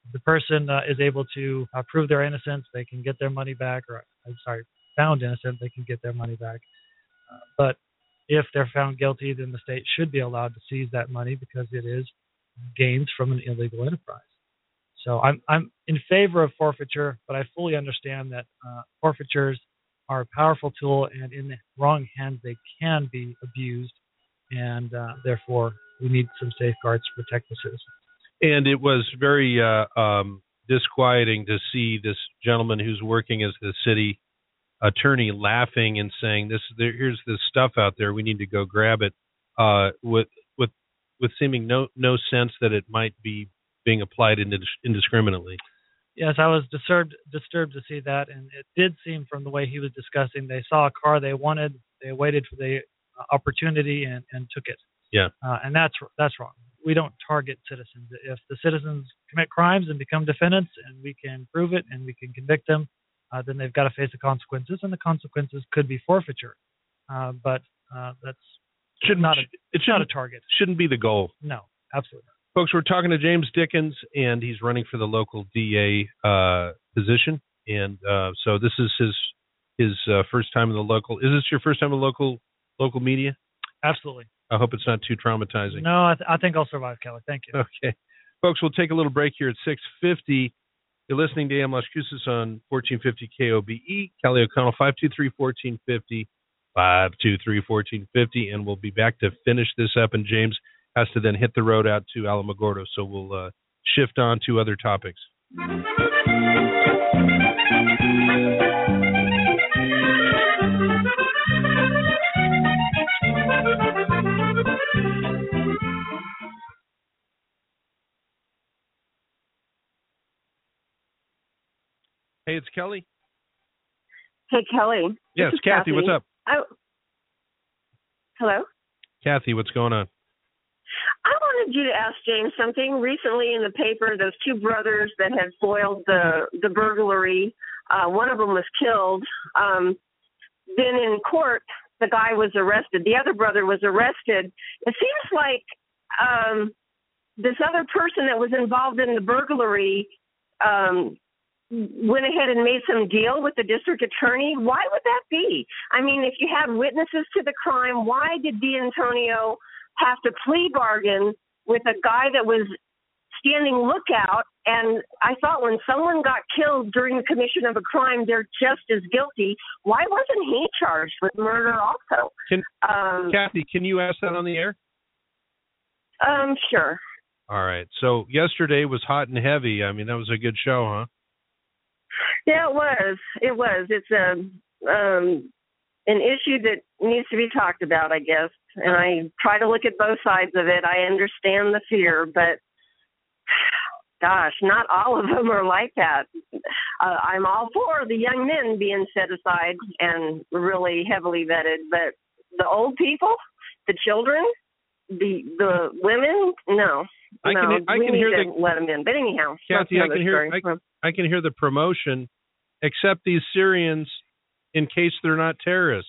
Speaker 2: the person uh, is able to uh, prove their innocence, they can get their money back, or I'm sorry, found innocent, they can get their money back. Uh, but if they're found guilty, then the state should be allowed to seize that money because it is gains from an illegal enterprise. So I'm I'm in favor of forfeiture, but I fully understand that uh, forfeitures are a powerful tool, and in the wrong hands they can be abused, and uh, therefore we need some safeguards to protect the citizens.
Speaker 1: And it was very uh, um, disquieting to see this gentleman who's working as the city attorney laughing and saying, "This there, here's this stuff out there. We need to go grab it," uh, with with with seeming no no sense that it might be being applied indiscriminately.
Speaker 2: Yes, I was disturbed disturbed to see that, and it did seem from the way he was discussing, they saw a car they wanted, they waited for the opportunity and, and took it.
Speaker 1: Yeah,
Speaker 2: uh, and that's that's wrong. We don't target citizens. If the citizens commit crimes and become defendants, and we can prove it and we can convict them, uh, then they've got to face the consequences, and the consequences could be forfeiture. Uh, but uh, that's
Speaker 1: shouldn't,
Speaker 2: not a,
Speaker 1: it's
Speaker 2: not a target.
Speaker 1: Shouldn't be the goal.
Speaker 2: No, absolutely not.
Speaker 1: Folks, we're talking to James Dickens, and he's running for the local D A uh, position. And uh, so this is his his uh, first time in the local. Is this your first time in local local media?
Speaker 2: Absolutely.
Speaker 1: I hope it's not too traumatizing.
Speaker 2: No, I, th- I think I'll survive, Kelly. Thank you.
Speaker 1: Okay. Folks, we'll take a little break here at six fifty. You're listening to A M Las Cruces on fourteen fifty K O B E. Kelly O'Connell, five two three, one four five zero, five two three, one four five zero, and we'll be back to finish this up, and James has to then hit the road out to Alamogordo, so we'll uh, shift on to other topics. Hey, it's Kelly.
Speaker 5: Hey, Kelly.
Speaker 1: Yes, Kathy,
Speaker 5: Kathy,
Speaker 1: what's up?
Speaker 5: I, hello?
Speaker 1: Kathy, what's going on?
Speaker 5: I wanted you to ask James something. Recently in the paper, those two brothers that had foiled the, the burglary, uh, one of them was killed. Um, then in court, the guy was arrested. The other brother was arrested. It seems like um, this other person that was involved in the burglary um, went ahead and made some deal with the district attorney. Why would that be? I mean, if you had witnesses to the crime, why did D'Antonio have to plea bargain with a guy that was standing lookout? And I thought when someone got killed during the commission of a crime, they're just as guilty. Why wasn't he charged with murder also?
Speaker 1: Can,
Speaker 5: um,
Speaker 1: Kathy, can you ask that on the air?
Speaker 5: Um, sure.
Speaker 1: All right. So yesterday was hot and heavy. I mean, that was a good show, huh?
Speaker 5: Yeah, it was. It was. It's a um, an issue that needs to be talked about, I guess. And I try to look at both sides of it. I understand the fear, but gosh, not all of them are like that. Uh, I'm all for the young men being set aside and really heavily vetted, but the old people, the children, the the women, no.
Speaker 1: I
Speaker 5: no,
Speaker 1: can I
Speaker 5: we
Speaker 1: can
Speaker 5: need
Speaker 1: hear
Speaker 5: to
Speaker 1: the
Speaker 5: let them in. But anyhow,
Speaker 1: Kathy, I can hear I, I can hear the promotion. Accept these Syrians in case they're not terrorists.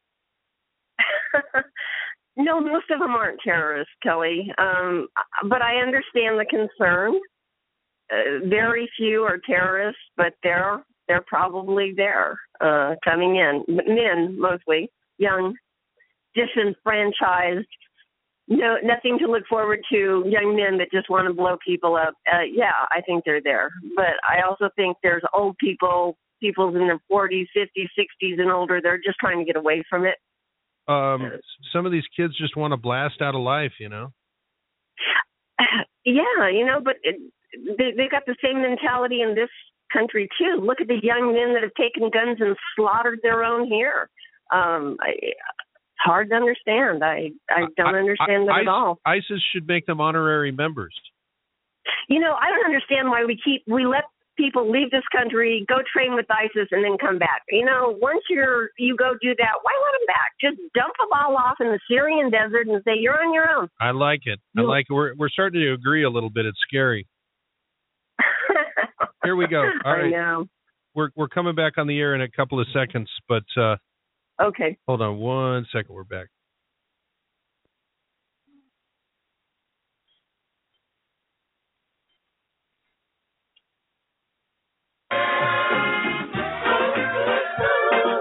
Speaker 5: No, most of them aren't terrorists, Kelly. Um, but I understand the concern. Uh, very few are terrorists, but they're they're probably there, uh, coming in. Men mostly, young, disenfranchised. No, nothing to look forward to. Young men that just want to blow people up. Uh, yeah, I think they're there. But I also think there's old people, people in their forties, fifties, sixties, and older. They're just trying to get away from it.
Speaker 1: Um, some of these kids just want to blast out of life, you know.
Speaker 5: Yeah, you know, but it, they they got the same mentality in this country too. Look at the young men that have taken guns and slaughtered their own here. Um, I, hard to understand. I, I don't understand
Speaker 1: I, I,
Speaker 5: that at all.
Speaker 1: ISIS should make them honorary members.
Speaker 5: You know, I don't understand why we keep we let people leave this country, go train with ISIS, and then come back. You know, once you're you go do that, why let them back? Just dump them all off in the Syrian desert and say you're on your own.
Speaker 1: I like it. I like it. We're we're starting to agree a little bit. It's scary. Here we go. All right.
Speaker 5: I know.
Speaker 1: We're we're coming back on the air in a couple of seconds, but uh,
Speaker 5: okay.
Speaker 1: Hold on one second. We're back.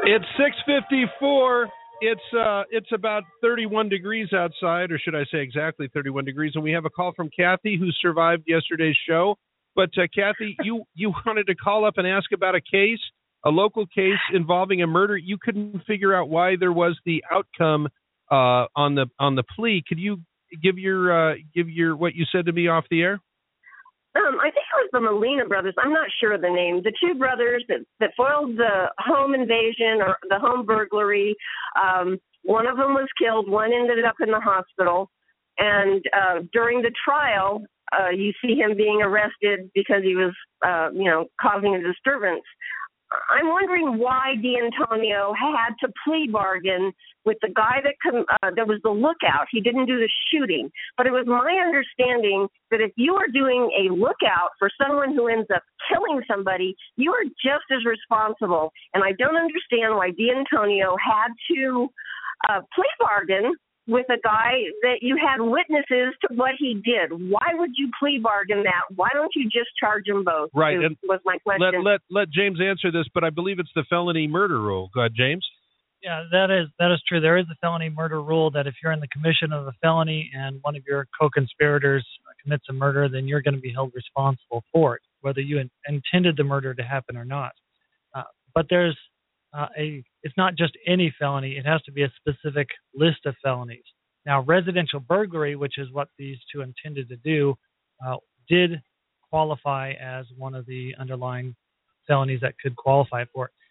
Speaker 1: It's six fifty-four. It's uh, it's about thirty-one degrees outside, or should I say exactly thirty-one degrees. And we have a call from Kathy, who survived yesterday's show. But uh, Kathy, you, you wanted to call up and ask about a case, a local case involving a murder. You couldn't figure out why there was the outcome uh, on the on the plea. Could you give your uh, give your what you said to me off the air?
Speaker 5: Um, I think it was the Molina brothers. I'm not sure of the name. The two brothers that, that foiled the home invasion or the home burglary. Um, one of them was killed. One ended up in the hospital. And uh, during the trial, uh, you see him being arrested because he was, uh, you know, causing a disturbance. I'm wondering why D'Antonio had to plea bargain with the guy that com- uh, that was the lookout. He didn't do the shooting, but it was my understanding that if you are doing a lookout for someone who ends up killing somebody, you are just as responsible. And I don't understand why D'Antonio had to uh, plea bargain with a guy that you had witnesses to what he did. Why would you plea bargain that? Why don't you just charge them both?
Speaker 1: Right.
Speaker 5: Was,
Speaker 1: and
Speaker 5: was my question.
Speaker 1: Let, let let James answer this, but I believe it's the felony murder rule. Go ahead, James.
Speaker 2: Yeah, that is that is true. There is a felony murder rule that if you're in the commission of a felony and one of your co-conspirators commits a murder, then you're going to be held responsible for it, whether you in, intended the murder to happen or not. Uh, but there's uh, a it's not just any felony. It has to be a specific list of felonies. Now, residential burglary, which is what these two intended to do, uh, did qualify as one of the underlying felonies that could qualify for it.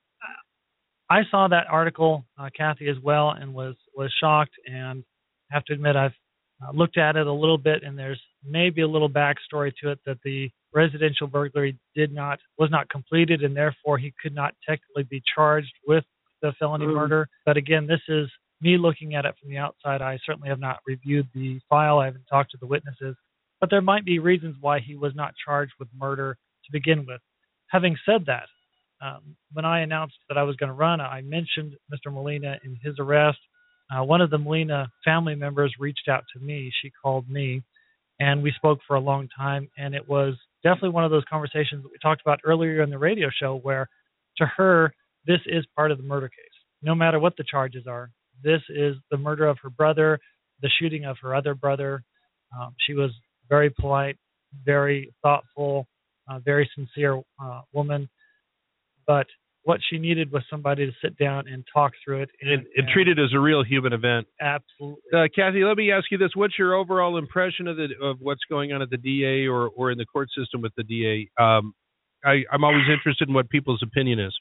Speaker 2: I saw that article, uh, Kathy, as well, and was, was shocked, and have to admit I've uh, looked at it a little bit, and there's maybe a little backstory to it that the residential burglary did not was not completed, and therefore he could not technically be charged with the felony mm. murder. But again, this is me looking at it from the outside. I certainly have not reviewed the file. I haven't talked to the witnesses, but there might be reasons why he was not charged with murder to begin with. Having said that, Um, when I announced that I was going to run, I mentioned Mister Molina in his arrest. Uh, one of the Molina family members reached out to me. She called me, and we spoke for a long time. And it was definitely one of those conversations that we talked about earlier in the radio show where, to her, this is part of the murder case. No matter what the charges are, this is the murder of her brother, the shooting of her other brother. Um, she was very polite, very thoughtful, uh, very sincere uh, woman. But what she needed was somebody to sit down and talk through it. And,
Speaker 1: and, and treat it as a real human event.
Speaker 2: Absolutely.
Speaker 1: Uh, Kathy, let me ask you this. What's your overall impression of the of what's going on at the D A or, or in the court system with the D A? Um, I, I'm always interested in what people's opinion is.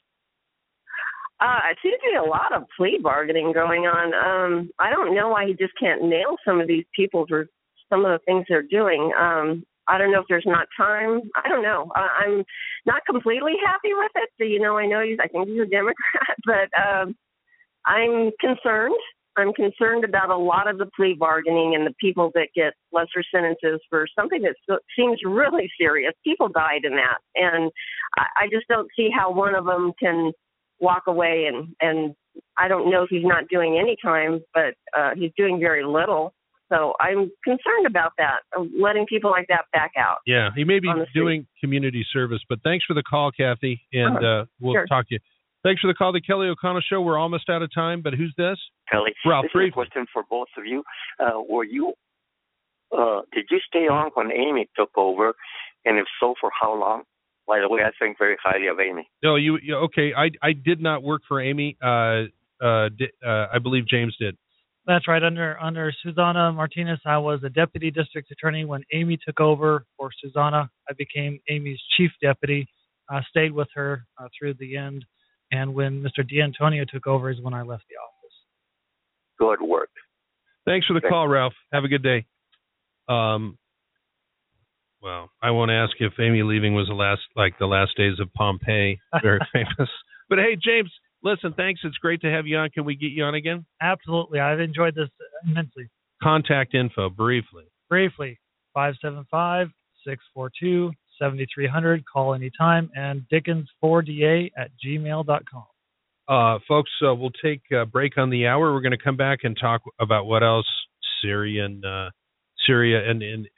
Speaker 5: Uh, it seems to be a lot of plea bargaining going on. Um, I don't know why he just can't nail some of these people for some of the things they're doing. Um, I don't know if there's not time. I don't know. Uh, I'm not completely happy with it. So, you know, I know he's, I think he's a Democrat, but um, I'm concerned. I'm concerned about a lot of the plea bargaining and the people that get lesser sentences for something that seems really serious. People died in that. And I, I just don't see how one of them can walk away. And, and I don't know if he's not doing any time, but uh, he's doing very little. So I'm concerned about that, letting people like that back out.
Speaker 1: Yeah, he may be doing community service, but thanks for the call, Kathy, and uh-huh. uh, we'll sure. talk to you. Thanks for the call, the Kelly O'Connell Show. We're almost out of time, but who's this?
Speaker 6: Kelly,
Speaker 1: Ralph,
Speaker 6: this is a question for both of you. Uh, were you, uh, did you stay on when Amy took over, and if so, for how long? By the way, I think very highly of Amy.
Speaker 1: No, you, you okay, I, I did not work for Amy. Uh, uh, di, uh, I believe James did.
Speaker 2: That's right. Under under Susana Martinez, I was a deputy district attorney. When Amy took over for Susana, I became Amy's chief deputy. I stayed with her uh, through the end. And when Mister D'Antonio took over is when I left the office.
Speaker 6: Good work.
Speaker 1: Thanks for the Thanks. call, Ralph. Have a good day. Um, well, I won't ask if Amy leaving was the last, like the last days of Pompeii. Very famous. But hey, James. Listen, thanks. It's great to have you on. Can we get you on again?
Speaker 2: Absolutely. I've enjoyed this immensely.
Speaker 1: Contact info, briefly.
Speaker 2: Briefly, five seven five, six four two, seven three zero zero. Call anytime. And Dickens four D A at gmail dot com.
Speaker 1: Uh, folks, uh, we'll take a break on the hour. We're going to come back and talk about what else Syria and, uh, Syria and, and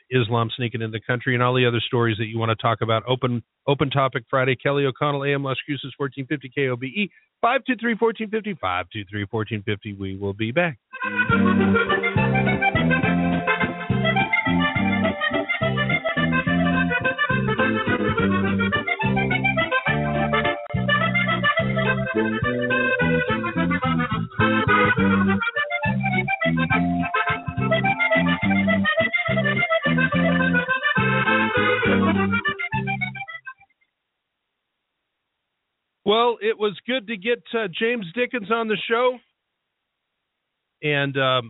Speaker 1: Islam sneaking into the country, and all the other stories that you want to talk about. Open Open Topic Friday. Kelly O'Connell, A M Las Cruces, fourteen fifty K O B E, five two three, one four five zero, five two three, one four five zero. We will be back. Well, it was good to get uh, James Dickens on the show. And um,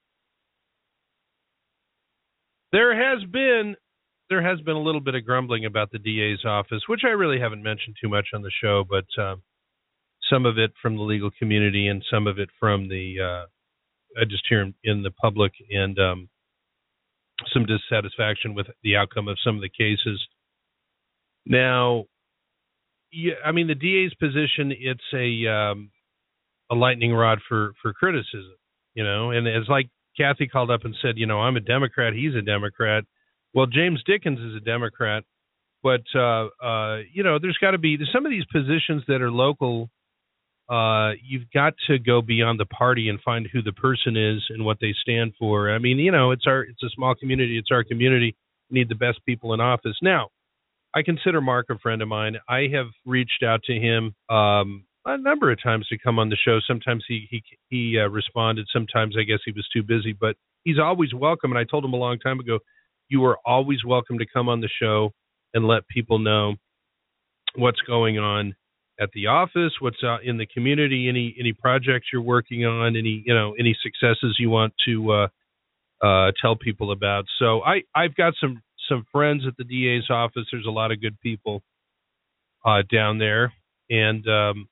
Speaker 1: there has been there has been a little bit of grumbling about the D A's office, which I really haven't mentioned too much on the show, but uh, some of it from the legal community and some of it from the uh, I just hear in, in the public, and um, some dissatisfaction with the outcome of some of the cases. Now, yeah, I mean, the D A's position, it's a um, a lightning rod for, for criticism, you know, and it's like Kathy called up and said, you know, I'm a Democrat, he's a Democrat. Well, James Dickens is a Democrat, but, uh, uh, you know, there's got to be some of these positions that are local. Uh, you've got to go beyond the party and find who the person is and what they stand for. I mean, you know, it's our it's a small community. It's our community. We need the best people in office. Now, I consider Mark a friend of mine. I have reached out to him um, a number of times to come on the show. Sometimes he he he uh, responded. Sometimes I guess he was too busy. But he's always welcome. And I told him a long time ago, you are always welcome to come on the show and let people know what's going on at the office, what's uh, in the community, any any projects you're working on, any you know any successes you want to uh, uh, tell people about. So I I've got some. some friends at the D A's office. There's a lot of good people uh, down there. And, um,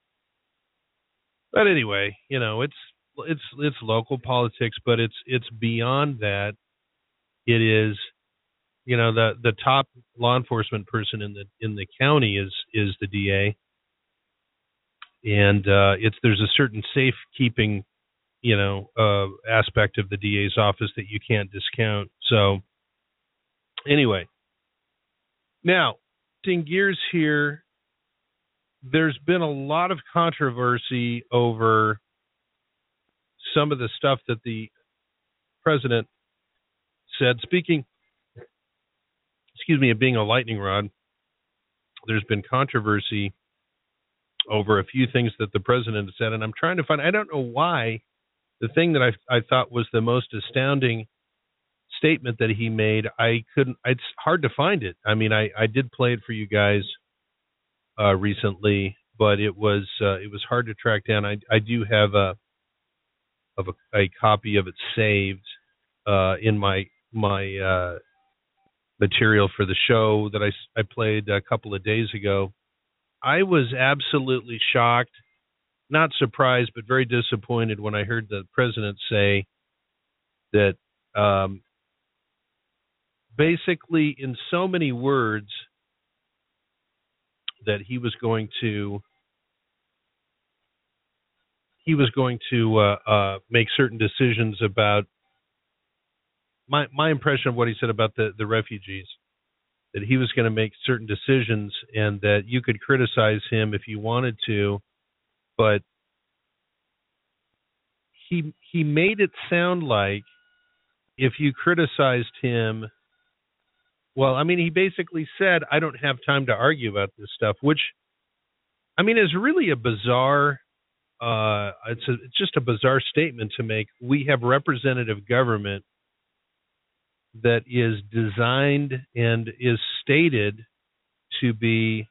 Speaker 1: but anyway, you know, it's, it's, it's local politics, but it's, it's beyond that. It is, you know, the, the top law enforcement person in the, in the county is, is the D A. And, uh, it's, there's a certain safekeeping, you know, uh, aspect of the D A's office that you can't discount. So, anyway, now, shifting gears here, there's been a lot of controversy over some of the stuff that the president said. Speaking, excuse me, of being a lightning rod, there's been controversy over a few things that the president said, and I'm trying to find, I don't know why, the thing that I, I thought was the most astounding statement that he made, I couldn't, it's hard to find it. I mean, I, I did play it for you guys uh, recently, but it was uh, it was hard to track down. I, I do have a of a, a copy of it saved uh, in my my uh, material for the show that I, I played a couple of days ago. I was absolutely shocked, not surprised, but very disappointed when I heard the president say that um, basically, in so many words, that he was going to he was going to uh, uh, make certain decisions about my my impression of what he said about the, the refugees, that he was going to make certain decisions and that you could criticize him if you wanted to, but he he made it sound like if you criticized him, well, I mean, he basically said, I don't have time to argue about this stuff, which, I mean, is really a bizarre, uh, it's, a, it's just a bizarre statement to make. We have representative government that is designed and is stated to be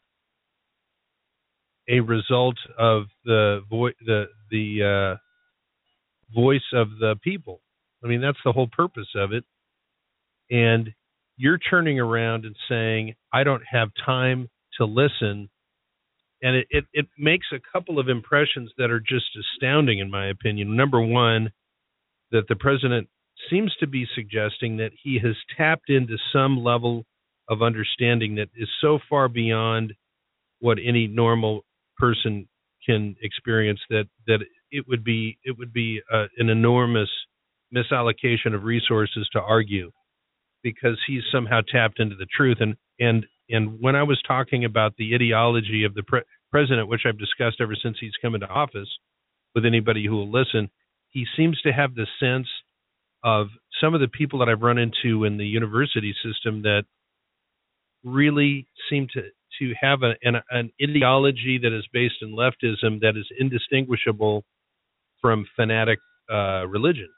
Speaker 1: a result of the vo- the the uh, voice of the people. I mean, that's the whole purpose of it. And you're turning around and saying, I don't have time to listen. And it, it, it makes a couple of impressions that are just astounding, in my opinion. Number one, that the president seems to be suggesting that he has tapped into some level of understanding that is so far beyond what any normal person can experience that, that it would be it would be uh, an enormous misallocation of resources to argue. because he's somehow tapped into the truth. And and and when I was talking about the ideology of the pre- president, which I've discussed ever since he's come into office, with anybody who will listen, he seems to have the sense of some of the people that I've run into in the university system that really seem to, to have a, an, an ideology that is based in leftism that is indistinguishable from fanatic uh, religion.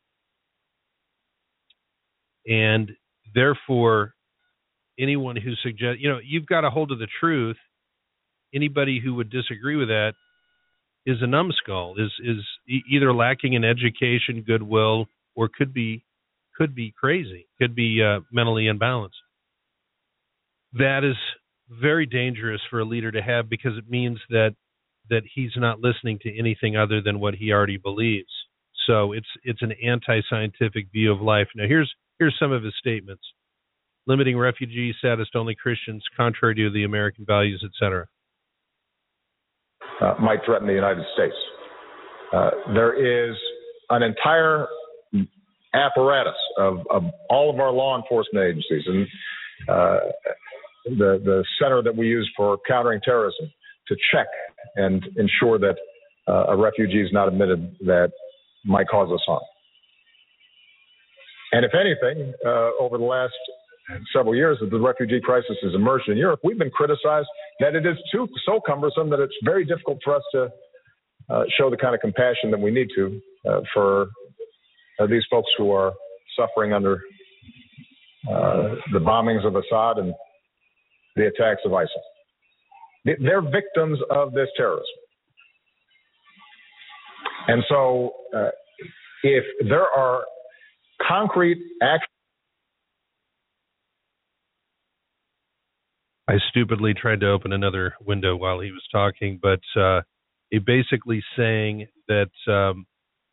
Speaker 1: And therefore, anyone who suggests, you know, you've got a hold of the truth. Anybody who would disagree with that is a numbskull, is is e- either lacking in education, goodwill, or could be could be crazy, could be uh, mentally imbalanced. That is very dangerous for a leader to have, because it means that that he's not listening to anything other than what he already believes. So it's it's an anti-scientific view of life. Now here's here's some of his statements: limiting refugee status to only Christians, contrary to the American values, et cetera.
Speaker 7: Uh, might threaten the United States. Uh, there is an entire apparatus of, of all of our law enforcement agencies, and uh, the the center that we use for countering terrorism, to check and ensure that uh, a refugee is not admitted that might cause us harm. And if anything, uh, over the last several years that the refugee crisis has emerged in Europe, we've been criticized that it is too so cumbersome that it's very difficult for us to uh, show the kind of compassion that we need to uh, for uh, these folks who are suffering under uh, the bombings of Assad and the attacks of ISIL. They're victims of this terrorism. And so uh, if there are concrete actions.
Speaker 1: I stupidly tried to open another window while he was talking, but uh, he basically saying that um,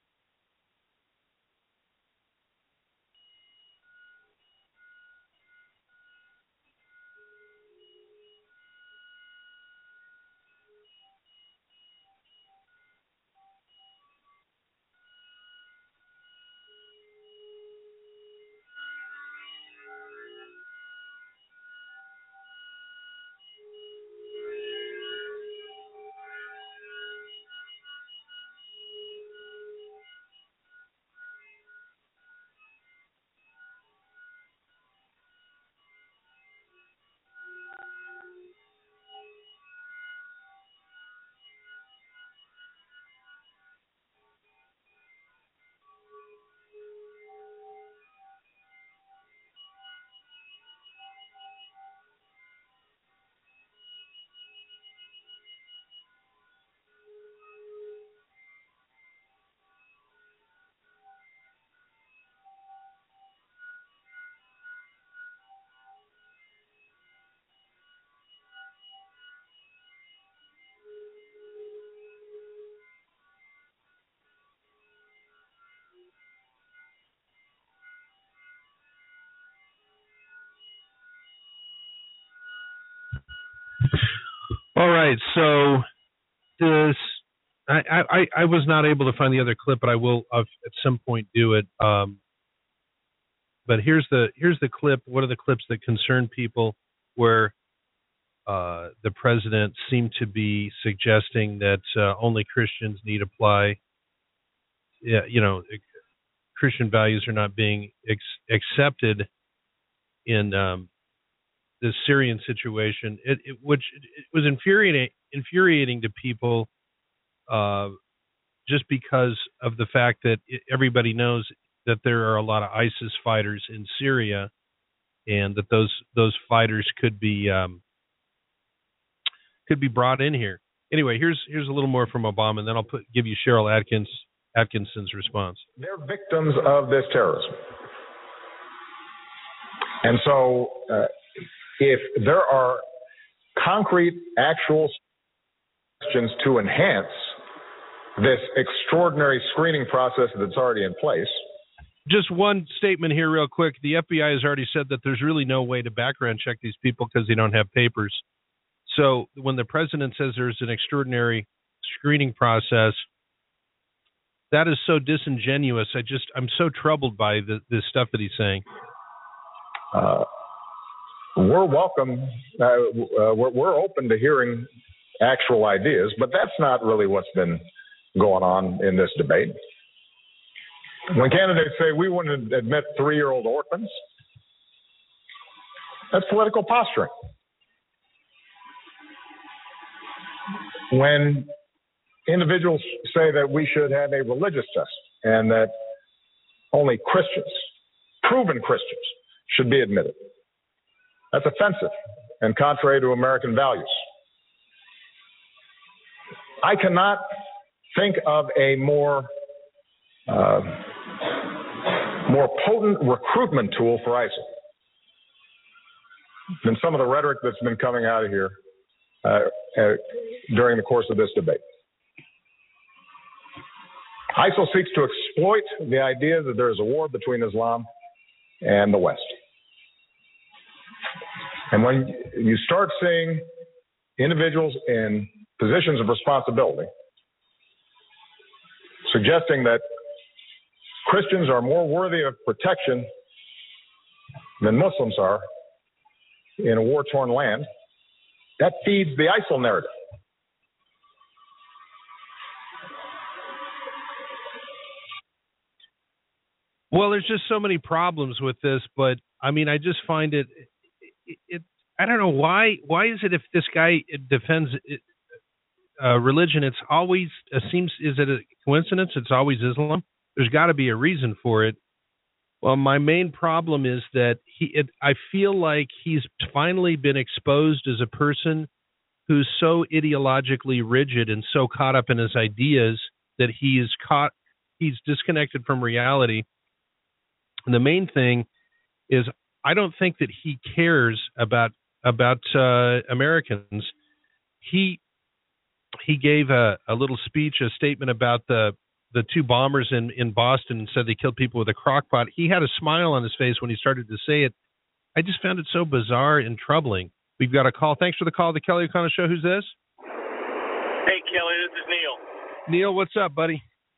Speaker 1: all right, so this, I, I, I was not able to find the other clip, but I will uh, at some point do it. Um, but here's the here's the clip. One of the clips that concern people, where uh, the president seemed to be suggesting that uh, only Christians need apply. Yeah, you know, Christian values are not being ex- accepted in um, the Syrian situation, it, it, which it was infuriating, infuriating to people, uh, just because of the fact that it, everybody knows that there are a lot of ISIS fighters in Syria, and that those those fighters could be um, could be brought in here. Anyway, here's here's a little more from Obama, and then I'll put give you Cheryl Atkins Atkinson's response.
Speaker 7: They're victims of this terrorism, and so. Uh, If there are concrete, actual suggestions to enhance this extraordinary screening process that's already in place.
Speaker 1: Just one statement here real quick. The F B I has already said that there's really no way to background check these people because they don't have papers. So when the president says there's an extraordinary screening process, that is so disingenuous. I just, I'm so troubled by the, this stuff that he's saying.
Speaker 7: uh, we're welcome. Uh, uh, we're, we're open to hearing actual ideas, but that's not really what's been going on in this debate. When candidates say we wouldn't admit three-year-old orphans, that's political posturing. When individuals say that we should have a religious test and that only Christians, proven Christians, should be admitted, that's offensive and contrary to American values. I cannot think of a more uh, more potent recruitment tool for ISIL than some of the rhetoric that's been coming out of here uh, uh, during the course of this debate. ISIL seeks to exploit the idea that there is a war between Islam and the West. And when you start seeing individuals in positions of responsibility suggesting that Christians are more worthy of protection than Muslims are in a war-torn land, that feeds the ISIL narrative.
Speaker 1: Well, there's just so many problems with this, but I mean, I just find it, it, it I don't know why, why is it if this guy defends uh, religion, it's always, it seems, is it a coincidence? It's always Islam. There's got to be a reason for it. Well, my main problem is that he, it, I feel like he's finally been exposed as a person who's so ideologically rigid and so caught up in his ideas that he is caught, he's disconnected from reality. And the main thing is, I don't think that he cares about about uh, Americans. He he gave a, a little speech, a statement about the the two bombers in, in Boston and said they killed people with a crock pot. He had a smile on his face when he started to say it. I just found it so bizarre and troubling. We've got a call. Thanks for the call, the Kelly O'Connor Show. Who's this?
Speaker 8: Hey, Kelly, this is Neil.
Speaker 1: Neil, what's up, buddy?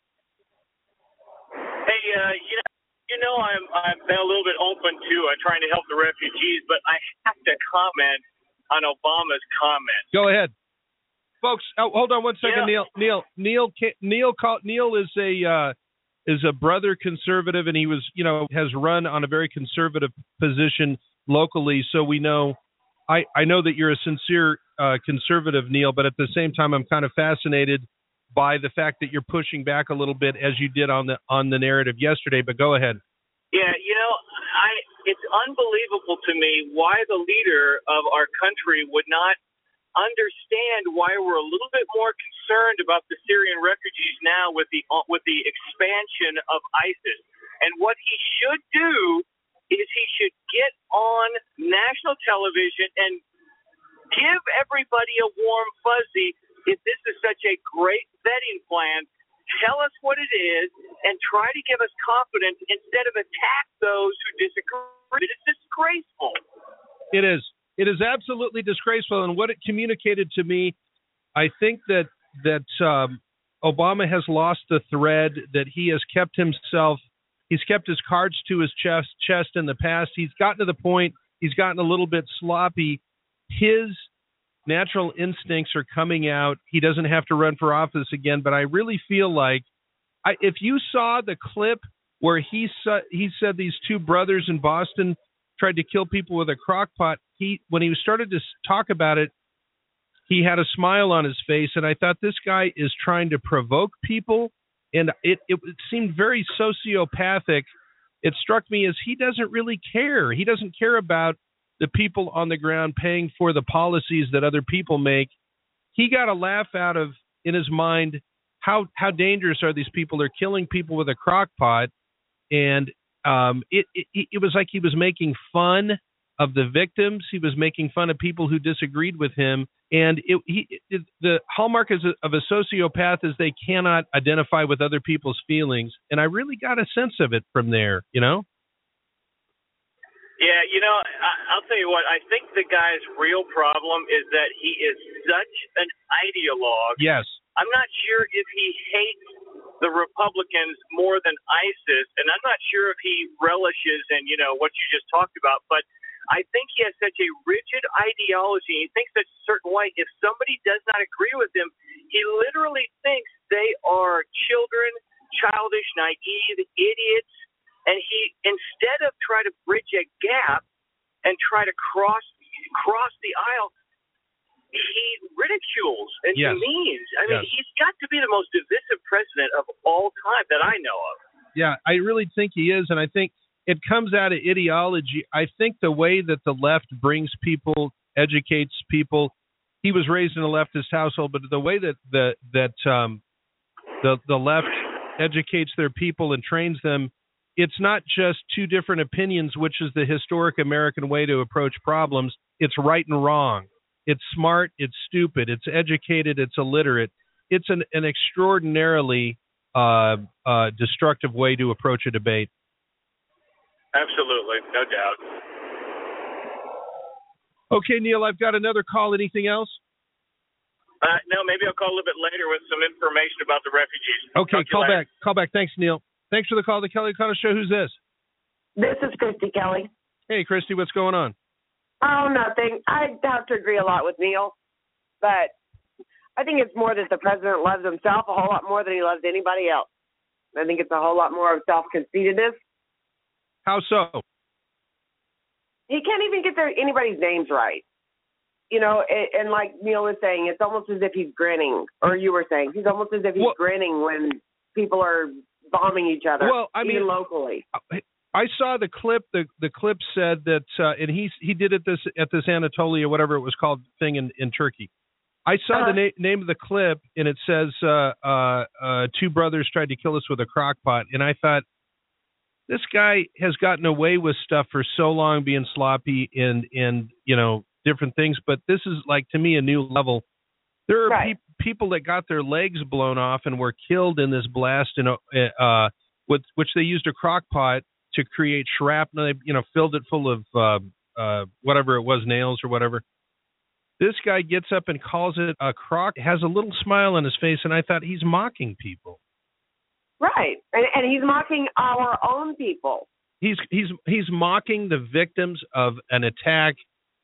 Speaker 8: Hey, uh, you know, you know I'm, I've been a little bit open to uh, trying to help the refugees, but I have to comment on Obama's comments.
Speaker 1: Go ahead. Folks, oh, hold on one second, yeah. Neil. Neil, Neil, Neil, call, Neil is a uh, is a brother conservative, and he was, you know, has run on a very conservative position locally. So we know, I, I know that you're a sincere uh, conservative, Neil, but at the same time, I'm kind of fascinated by the fact that you're pushing back a little bit as you did on the on the narrative yesterday. But go ahead.
Speaker 8: Yeah, you know, I it's unbelievable to me why the leader of our country would not understand why we're a little bit more concerned about the Syrian refugees now with the with the expansion of ISIS. And what he should do is he should get on national television and give everybody a warm fuzzy. If this is such a great vetting plan, tell us what it is and try to give us confidence instead of attack those who disagree. It's disgraceful.
Speaker 1: It is. It is absolutely disgraceful. And what it communicated to me, I think that that um, Obama has lost the thread, that he has kept himself, he's kept his cards to his chest, chest in the past. He's gotten to the point, he's gotten a little bit sloppy. His natural instincts are coming out. He doesn't have to run for office again, but I really feel like I, if you saw the clip where he, sa- he said these two brothers in Boston tried to kill people with a crock pot, he when he started to talk about it, he had a smile on his face, and I thought, this guy is trying to provoke people, and it, it, it seemed very sociopathic. It struck me as he doesn't really care. He doesn't care about the people on the ground paying for the policies that other people make. He got a laugh out of, in his mind, how how dangerous are these people? They're killing people with a crock pot, and um, it, it it was like he was making fun of the victims. He was making fun of people who disagreed with him, and it, he it, the hallmark is a, of a sociopath is they cannot identify with other people's feelings, and I really got a sense of it from there, you know.
Speaker 8: Yeah, you know, I, I'll tell you what, I think the guy's real problem is that he is such an ideologue.
Speaker 1: Yes.
Speaker 8: I'm not sure if he hates the Republicans more than ISIS, and I'm not sure if he relishes in, you know, what you just talked about, but I think he has such a rigid ideology. He thinks such a certain way. If somebody does not agree with him, he literally thinks they are children, childish, naive, idiots, and he, instead of trying to bridge a gap and try to cross cross the aisle, he ridicules and
Speaker 1: yes.
Speaker 8: demeans. I mean,
Speaker 1: yes.
Speaker 8: he's got to be the most divisive president of all time that I know of.
Speaker 1: Yeah, I really think he is, and I think it comes out of ideology. I think the way that the left brings people, educates people. He was raised in a leftist household, but the way that the that um, the the left educates their people and trains them, it's not just two different opinions, which is the historic American way to approach problems. It's right and wrong. It's smart. It's stupid. It's educated. It's illiterate. It's an, an extraordinarily uh, uh, destructive way to approach a debate.
Speaker 8: Absolutely, no doubt.
Speaker 1: Okay, Neil, I've got another call. Anything else?
Speaker 8: Uh, no, maybe I'll call a little bit later with some information about the refugees.
Speaker 1: Okay, call back. Call back. Thanks, Neil. Thanks for the call. The Kelly O'Connor Show. Who's this?
Speaker 5: This is Christy Kelly.
Speaker 1: Hey, Christy, what's going on?
Speaker 5: Oh, nothing. I have to agree a lot with Neil, but I think it's more that the president loves himself a whole lot more than he loves anybody else. I think it's a whole lot more of self-conceitedness.
Speaker 1: How so?
Speaker 5: He can't even get their, anybody's names right. You know, and, and like Neil was saying, it's almost as if he's grinning, or you were saying, he's almost as if he's well, grinning when people are bombing each other,
Speaker 1: well, I
Speaker 5: even
Speaker 1: mean,
Speaker 5: locally.
Speaker 1: I saw the clip. The the clip said that, uh, and he he did it this at this Anatolia, whatever it was called, thing in, in Turkey. I saw uh-huh. the na- name of the clip, and it says uh, uh, uh, two brothers tried to kill us with a crock pot, and I thought, this guy has gotten away with stuff for so long, being sloppy and and you know different things, but this is like, to me, a new level. There are
Speaker 5: right.
Speaker 1: pe- people that got their legs blown off and were killed in this blast, in a, uh, with which they used a crock pot to create shrapnel. They, you know, filled it full of uh, uh, whatever it was, nails or whatever. This guy gets up and calls it a crock, has a little smile on his face, and I thought, he's mocking people.
Speaker 5: Right, and, and he's mocking our own people.
Speaker 1: He's he's he's mocking the victims of an attack.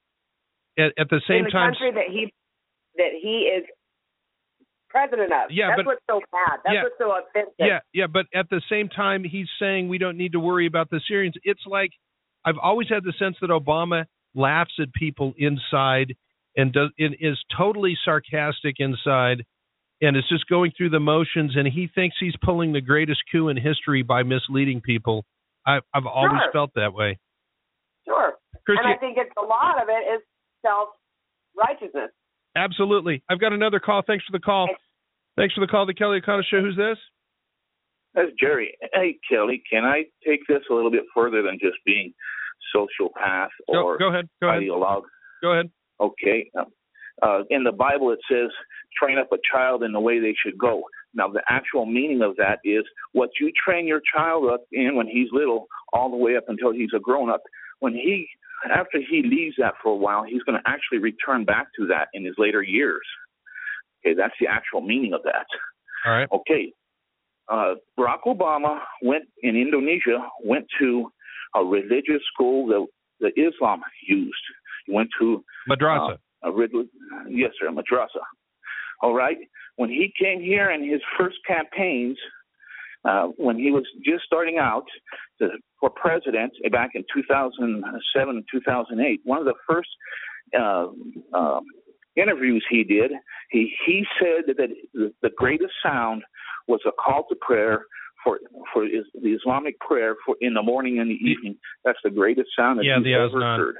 Speaker 1: At, at the same
Speaker 5: in the
Speaker 1: time,
Speaker 5: country that he that he is president of.
Speaker 1: Yeah,
Speaker 5: that's
Speaker 1: but,
Speaker 5: what's so bad. That's
Speaker 1: yeah,
Speaker 5: what's so offensive.
Speaker 1: Yeah, yeah, but at the same time, he's saying we don't need to worry about the Syrians. It's like, I've always had the sense that Obama laughs at people inside and does and is totally sarcastic inside, and is just going through the motions, and he thinks he's pulling the greatest coup in history by misleading people. I, I've always
Speaker 5: sure.
Speaker 1: felt that way.
Speaker 5: Sure.
Speaker 1: Christy,
Speaker 5: and I think it's a lot of it is self-righteousness.
Speaker 1: Absolutely. I've got another call. Thanks for the call. Thanks for the call. The Kelly O'Connor Show. Who's this?
Speaker 9: That's Jerry. Hey, Kelly, can I take this a little bit further than just being sociopath or
Speaker 1: go, go ahead. Go ahead.
Speaker 9: ideologue?
Speaker 1: Go ahead.
Speaker 9: Okay. Uh, in the Bible, it says, train up a child in the way they should go. Now, the actual meaning of that is what you train your child up in when he's little, all the way up until he's a grown-up. When he, after he leaves that for a while, he's going to actually return back to that in his later years. Okay, that's the actual meaning of that.
Speaker 1: All right.
Speaker 9: Okay. Uh, Barack Obama went in Indonesia, went to a religious school that the Islam used. He went to
Speaker 1: madrasa.
Speaker 9: Uh, a rid- yes, sir, a madrasa. All right. When he came here in his first campaigns, uh, when he was just starting out to, for president back in two thousand seven and two thousand eight, one of the first uh, uh, interviews he did, he he said that the, the greatest sound was a call to prayer for for is, the Islamic prayer for in the morning and the evening. That's the greatest sound that
Speaker 1: yeah,
Speaker 9: he's ever
Speaker 1: Azan.
Speaker 9: heard.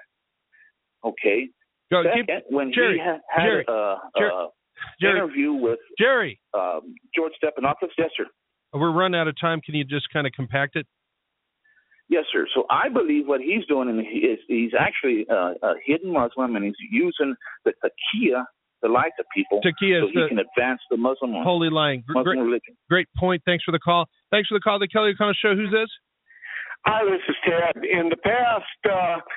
Speaker 9: Okay.
Speaker 1: Go,
Speaker 9: Second,
Speaker 1: keep,
Speaker 9: when
Speaker 1: Jerry,
Speaker 9: he ha- had
Speaker 1: Jerry,
Speaker 9: a,
Speaker 1: Jerry,
Speaker 9: a
Speaker 1: Jerry,
Speaker 9: interview with
Speaker 1: Jerry,
Speaker 9: um, George Stephanopoulos, yes, sir.
Speaker 1: We're running out of time. Can you just kind of compact it?
Speaker 9: Yes, sir. So I believe what he's doing is he's actually uh, a hidden Muslim, and he's using the taqiyya to lie to people
Speaker 1: taqiyya
Speaker 9: so
Speaker 1: is
Speaker 9: he
Speaker 1: the
Speaker 9: can advance the Muslim
Speaker 1: holy lying.
Speaker 9: Muslim
Speaker 1: great,
Speaker 9: religion.
Speaker 1: Great point. Thanks for the call. Thanks for the call. The Kelly O'Connor Show. Who's this?
Speaker 10: Hi, this is Ted. In the past, uh,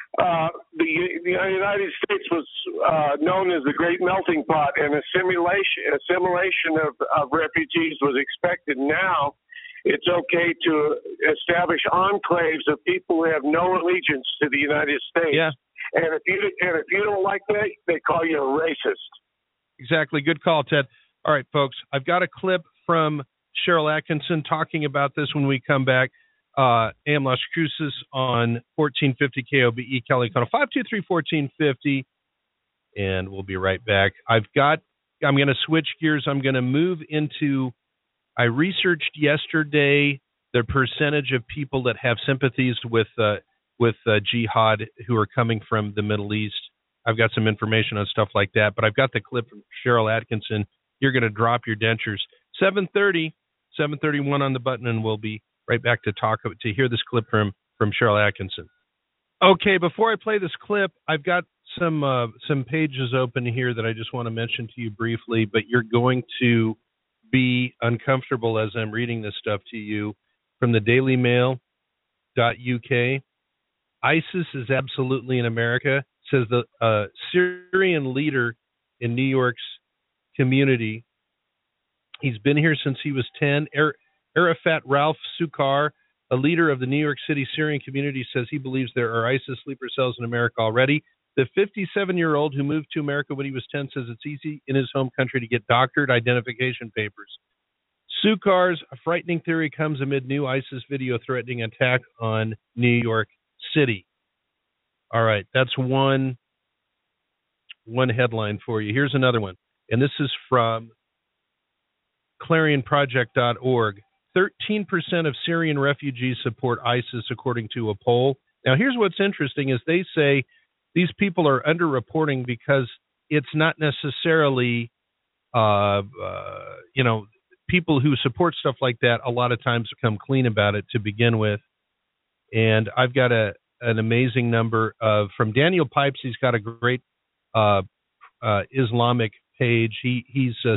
Speaker 10: uh, the, the United States was uh, known as the Great Melting Pot, and assimilation, assimilation of, of refugees was expected. Now it's okay to establish enclaves of people who have no allegiance to the United States.
Speaker 1: Yeah.
Speaker 10: And if you and if you don't like that, they call you a racist.
Speaker 1: Exactly. Good call, Ted. All right, folks, I've got a clip from Sharyl Attkisson talking about this when we come back. Uh, A M Las Cruces on fourteen fifty K O B E, Kelly Cono, five two three, one four five zero, and we'll be right back. I've got, I'm going to switch gears. I'm going to move into, I researched yesterday the percentage of people that have sympathies with uh, with uh, jihad who are coming from the Middle East. I've got some information on stuff like that, but I've got the clip from Sharyl Attkisson. You're going to drop your dentures. seven thirty, seven thirty-one on the button, and we'll be right back to talk to hear this clip from from Sharyl Attkisson. Okay, before I play this clip, I've got some uh, some pages open here that I just want to mention to you briefly, but you're going to be uncomfortable as I'm reading this stuff to you. From the Daily Mail dot U K, ISIS is absolutely in America, says the uh, Syrian leader in New York's community. He's been here since he was ten. Er- Arafat Ralph Sukar, a leader of the New York City Syrian community, says he believes there are ISIS sleeper cells in America already. The fifty-seven-year-old who moved to America when he was ten says it's easy in his home country to get doctored identification papers. Sukar's frightening theory comes amid new ISIS video threatening attack on New York City. All right, that's one, one headline for you. Here's another one, and this is from Clarion Project dot org. thirteen percent of Syrian refugees support ISIS, according to a poll. Now, here's what's interesting is they say these people are underreporting because it's not necessarily, uh, uh, you know, people who support stuff like that a lot of times come clean about it to begin with. And I've got a an amazing number of, from Daniel Pipes, he's got a great uh, uh, Islamic page. He he's a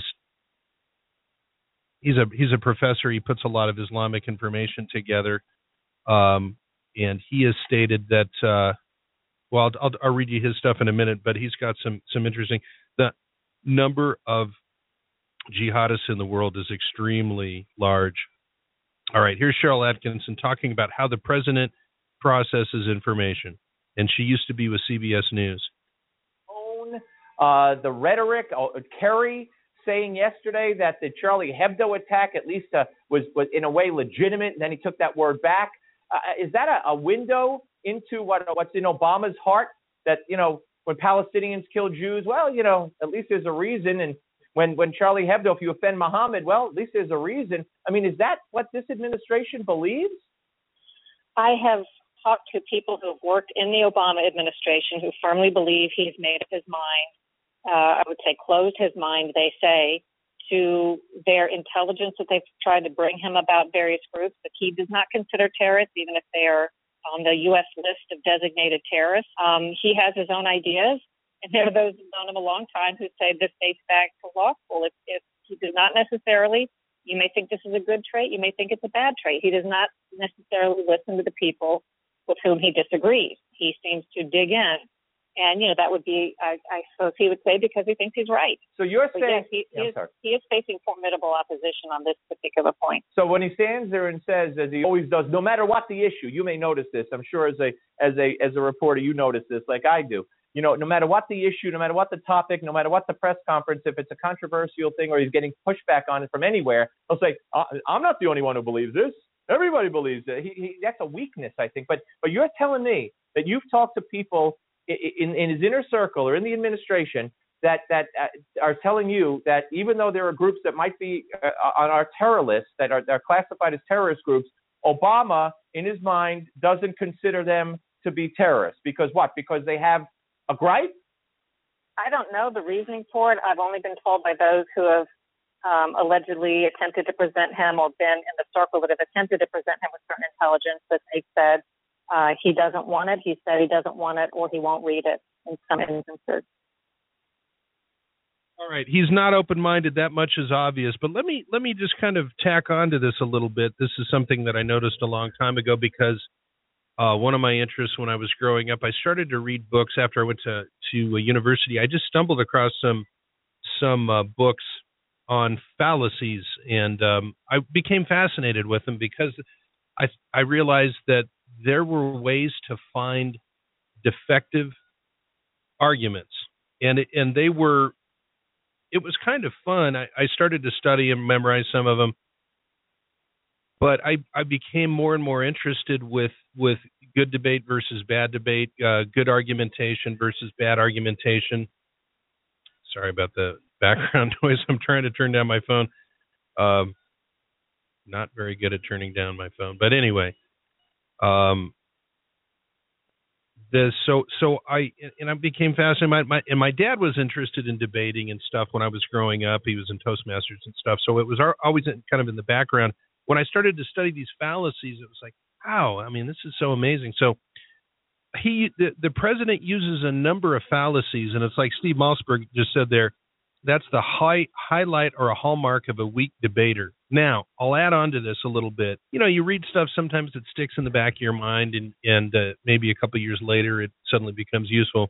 Speaker 1: He's a he's a professor. He puts a lot of Islamic information together, um, and he has stated that. Uh, well, I'll, I'll, I'll read you his stuff in a minute, but he's got some some interesting. The number of jihadists in the world is extremely large. All right, here's Sharyl Attkisson talking about how the president processes information, and she used to be with C B S News.
Speaker 11: Uh, the rhetoric, uh, Kerry saying yesterday that the Charlie Hebdo attack at least uh, was, was in a way legitimate, and then he took that word back. Uh, is that a, a window into what what's in Obama's heart, that, you know, when Palestinians kill Jews, well, you know, at least there's a reason, and when, when Charlie Hebdo, if you offend Muhammad, well, at least there's a reason. I mean, is that what this administration believes?
Speaker 12: I have talked to people who have worked in the Obama administration who firmly believe he's made up his mind. Uh, I would say closed his mind, they say, to their intelligence that they've tried to bring him about various groups that he does not consider terrorists, even if they are on the U S list of designated terrorists. Um, he has his own ideas, and there are those who've known him a long time who say this dates back to law school. If, if he does not necessarily, you may think this is a good trait, you may think it's a bad trait. He does not necessarily listen to the people with whom he disagrees. He seems to dig in. And, you know, that would be, I, I suppose he would say, because he thinks he's right.
Speaker 11: So you're
Speaker 12: but
Speaker 11: saying...
Speaker 12: Yes, he,
Speaker 11: yeah,
Speaker 12: he, is, he is facing formidable opposition on this particular point.
Speaker 11: So when he stands there and says, as he always does, no matter what the issue, you may notice this. I'm sure as a as a as a reporter, you notice this like I do. You know, no matter what the issue, no matter what the topic, no matter what the press conference, if it's a controversial thing or he's getting pushback on it from anywhere, he'll say, I'm not the only one who believes this. Everybody believes it. He, he, that's a weakness, I think. But but you're telling me that you've talked to people in, in his inner circle or in the administration that that uh, are telling you that even though there are groups that might be uh, on our terror list that are, are classified as terrorist groups, Obama, in his mind, doesn't consider them to be terrorists. Because what? Because they have a gripe?
Speaker 12: I don't know the reasoning for it. I've only been told by those who have um, allegedly attempted to present him or been in the circle that have attempted to present him with certain intelligence that they've said uh, he doesn't want it, he said he doesn't want it, or he won't read it in some instances.
Speaker 1: All right, he's not open-minded. That much is obvious. But let me let me just kind of tack on to this a little bit. This is something that I noticed a long time ago because uh, one of my interests when I was growing up. I started to read books after I went to to a university. I just stumbled across some some uh, books on fallacies, and um, I became fascinated with them because I I realized that there were ways to find defective arguments, and it, and they were. It was kind of fun. I, I started to study and memorize some of them, but I, I became more and more interested with, with good debate versus bad debate, uh, good argumentation versus bad argumentation. Sorry about the background noise. I'm trying to turn down my phone. Um, not very good at turning down my phone, but anyway. Um, The, so so I and I became fascinated. My, my and my dad was interested in debating and stuff when I was growing up. He was in Toastmasters and stuff, so it was always in, kind of in the background. When I started to study these fallacies, it was like, wow, I mean, this is so amazing. So he the, the president uses a number of fallacies, and it's like Steve Malzberg just said there. That's the high, highlight or a hallmark of a weak debater. Now, I'll add on to this a little bit. You know, you read stuff, sometimes it sticks in the back of your mind, and, and uh, maybe a couple of years later it suddenly becomes useful.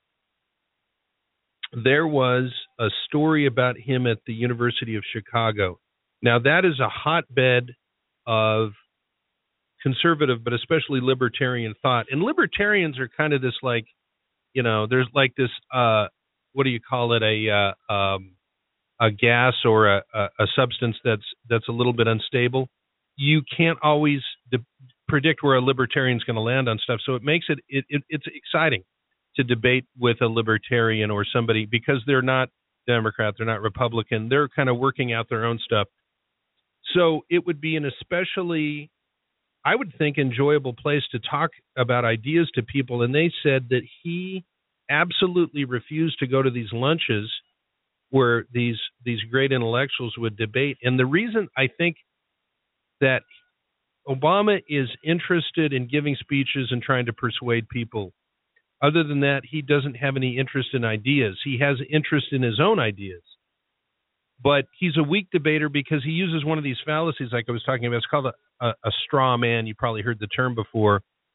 Speaker 1: There was a story about him at the University of Chicago. Now, that is a hotbed of conservative, but especially libertarian thought. And libertarians are kind of this like, you know, there's like this, uh, what do you call it, a uh, um, a gas or a, a, a substance that's that's a little bit unstable. You can't always de- predict where a libertarian is going to land on stuff. So it makes it, it, it it's exciting to debate with a libertarian or somebody because they're not Democrat, they're not Republican, they're kind of working out their own stuff. So it would be an especially, I would think, enjoyable place to talk about ideas to people. And they said that he absolutely refused to go to these lunches where these these great intellectuals would debate. And the reason I think that Obama is interested in giving speeches and trying to persuade people, other than that, he doesn't have any interest in ideas. He has interest in his own ideas. But he's a weak debater because he uses one of these fallacies like I was talking about. It's called a, a, a straw man. You probably heard the term before,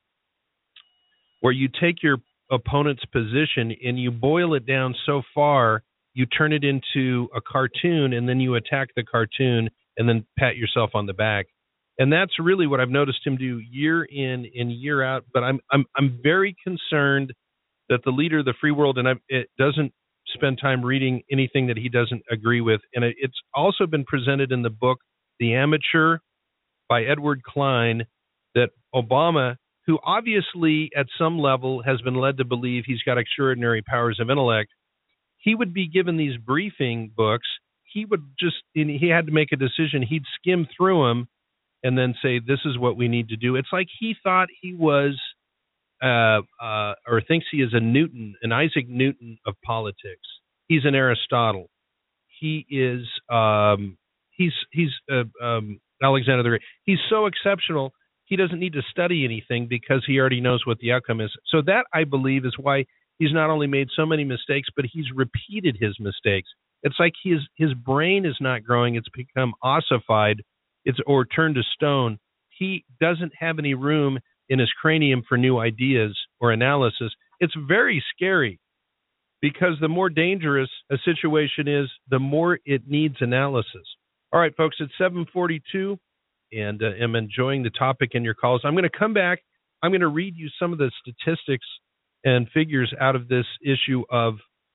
Speaker 1: where you take your opponent's position and you boil it down so far, you turn it into a cartoon, and then you attack the cartoon and then pat yourself on the back. And that's really what I've noticed him do year in and year out. But I'm I'm I'm very concerned that the leader of the free world and I, it doesn't spend time reading anything that he doesn't agree with. And it, it's also been presented in the book The Amateur by Edward Klein that Obama, who obviously at some level has been led to believe he's got extraordinary powers of intellect, he would be given these briefing books. He would just, he had to make a decision. He'd skim through them and then say, this is what we need to do. It's like he thought he was, uh, uh, or thinks he is a Newton, an Isaac Newton of politics. He's an Aristotle. He is, um, he's, he's uh, um, Alexander the Great. He's so exceptional, he doesn't need to study anything because he already knows what the outcome is. So that, I believe, is why he's not only made so many mistakes, but he's repeated his mistakes. It's like his his brain is not growing. It's become ossified, it's or turned to stone. He doesn't have any room in his cranium for new ideas or analysis. It's very scary because the more dangerous a situation is, the more it needs analysis. All right, folks, it's seven forty-two, and uh, I'm enjoying the topic and your calls. I'm going to come back. I'm going to read you some of the statistics and figures out of this issue of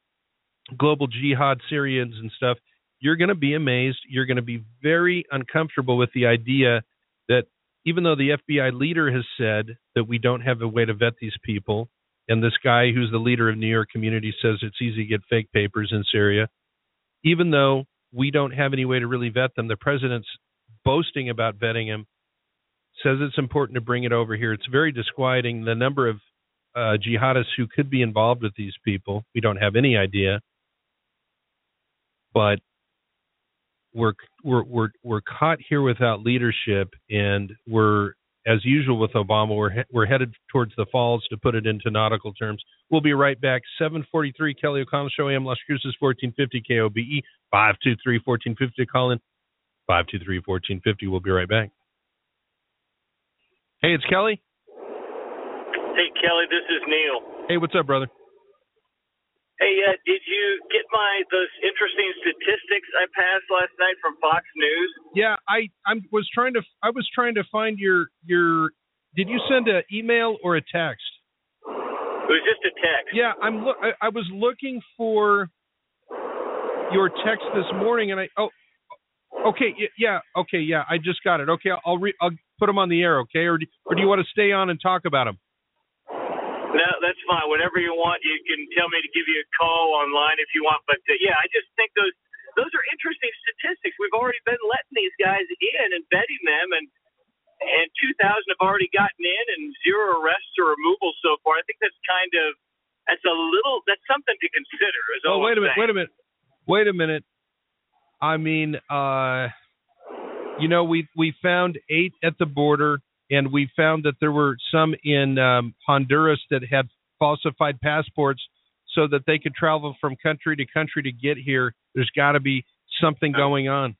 Speaker 1: global jihad, Syrians and stuff. You're going to be amazed. You're going to be very uncomfortable with the idea that even though the F B I leader has said that we don't have a way to vet these people, and this guy who's the leader of New York Community says it's easy to get fake papers in Syria, even though we don't have any way to really vet them, the president's boasting about vetting them, says it's important to bring it over here. It's very disquieting, the number of Uh, jihadists who could be involved with these people. We don't have any idea, but we're we're we're we're caught here without leadership, and we're, as usual with Obama, we're he- we're headed towards the falls, to put it into nautical terms. We'll be right back. seven forty-three, Kelly O'Connell Show, A M Las Cruces, fourteen fifty K O B E, five two three, one four five zero. Call in five two three, one four five zero. We'll be right back. Hey, it's Kelly.
Speaker 8: Hey, Kelly, this is Neil.
Speaker 1: Hey, what's up, brother?
Speaker 8: Hey, uh, did you get my those interesting statistics I passed last night from Fox News?
Speaker 1: Yeah, I I was trying to I was trying to find your your. Did you send an email or a text?
Speaker 8: It was just a text.
Speaker 1: Yeah, I'm. Look, I, I was looking for your text this morning, and I. Oh, okay. Yeah. Okay. Yeah, I just got it. Okay, I'll re, I'll put them on the air. Okay, or do, or do you want to stay on and talk about them?
Speaker 8: No, that's fine. Whatever you want, you can tell me to give you a call online if you want. But uh, yeah, I just think those those are interesting statistics. We've already been letting these guys in and betting them, and and two thousand have already gotten in, and zero arrests or removals so far. I think that's kind of that's a little that's something to consider. Is
Speaker 1: Oh,
Speaker 8: all
Speaker 1: wait a
Speaker 8: I'm
Speaker 1: minute.
Speaker 8: saying.
Speaker 1: Wait a minute. Wait a minute. I mean, uh, you know, we we found eight at the border. And we found that there were some in um, Honduras that had falsified passports so that they could travel from country to country to get here. There's got to be something going on.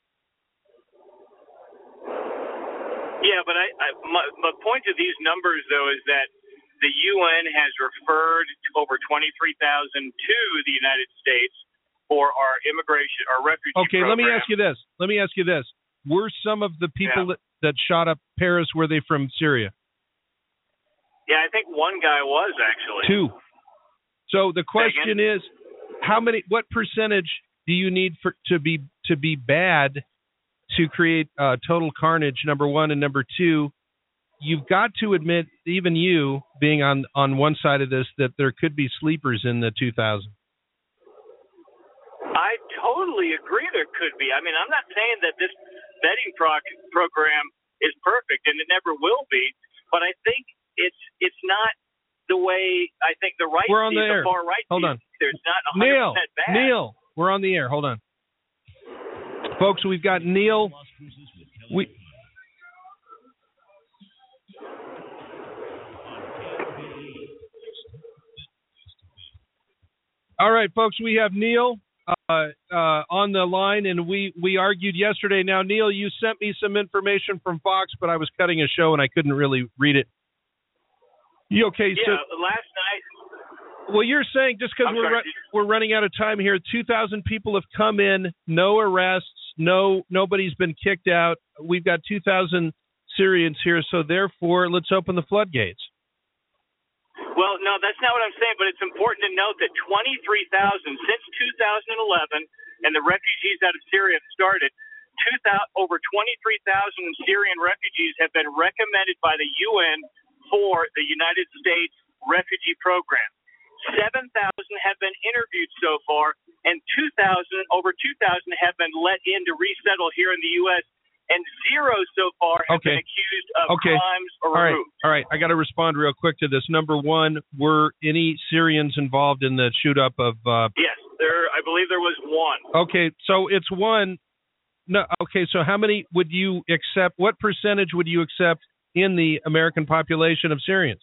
Speaker 8: Yeah, but I, I my, my point to these numbers, though, is that the U N has referred over twenty-three thousand to the United States for our immigration, our refugee
Speaker 1: Okay,
Speaker 8: program.
Speaker 1: let me ask you this. Let me ask you this. Were some of the people
Speaker 8: Yeah.
Speaker 1: that, that shot up Paris, were they from Syria?
Speaker 8: Yeah, I think one guy was actually.
Speaker 1: Two. So the question is, how many? What percentage do you need for to be to be bad to create uh, total carnage? Number one, and number two, you've got to admit, even you being on on one side of this, that there could be sleepers in the two thousand.
Speaker 8: I totally agree. There could be. I mean, I'm not saying that this vetting pro- program is perfect, and it never will be. But I think it's it's not the way I think the right
Speaker 1: We're on the
Speaker 8: sees,
Speaker 1: air.
Speaker 8: the far right
Speaker 1: Hold
Speaker 8: sees
Speaker 1: on.
Speaker 8: it. It's not one hundred
Speaker 1: Neil,
Speaker 8: percent bad.
Speaker 1: Neil, we're on the air. Hold on, folks. We've got Neil. We. All right, folks. We have Neil uh, uh, on the line, and we we argued yesterday. Now, Neil, you sent me some information from Fox, but I was cutting a show and I couldn't really read it. You okay?
Speaker 8: Yeah,
Speaker 1: So,
Speaker 8: last night.
Speaker 1: well, you're saying just because
Speaker 8: I'm
Speaker 1: we're
Speaker 8: sorry,
Speaker 1: ru- we're running out of time here, two thousand people have come in, no arrests, no nobody's been kicked out. We've got two thousand Syrians here, so therefore, let's open the floodgates.
Speaker 8: Well, no, that's not what I'm saying, but it's important to note that twenty-three thousand since two thousand eleven, and the refugees out of Syria have started, two thousand, over twenty-three thousand Syrian refugees have been recommended by the U N for the United States refugee program. seven thousand have been interviewed so far, and two thousand, over two thousand have been let in to resettle here in the U S, and zero so far have
Speaker 1: Okay.
Speaker 8: been accused of
Speaker 1: Okay.
Speaker 8: crimes or
Speaker 1: All right,
Speaker 8: removed.
Speaker 1: all right. I got to respond real quick to this. Number one, were any Syrians involved in the shoot up of? Uh,
Speaker 8: Yes, there. I believe there was one.
Speaker 1: okay, so it's one. No, okay. So how many would you accept? What percentage would you accept in the American population of Syrians?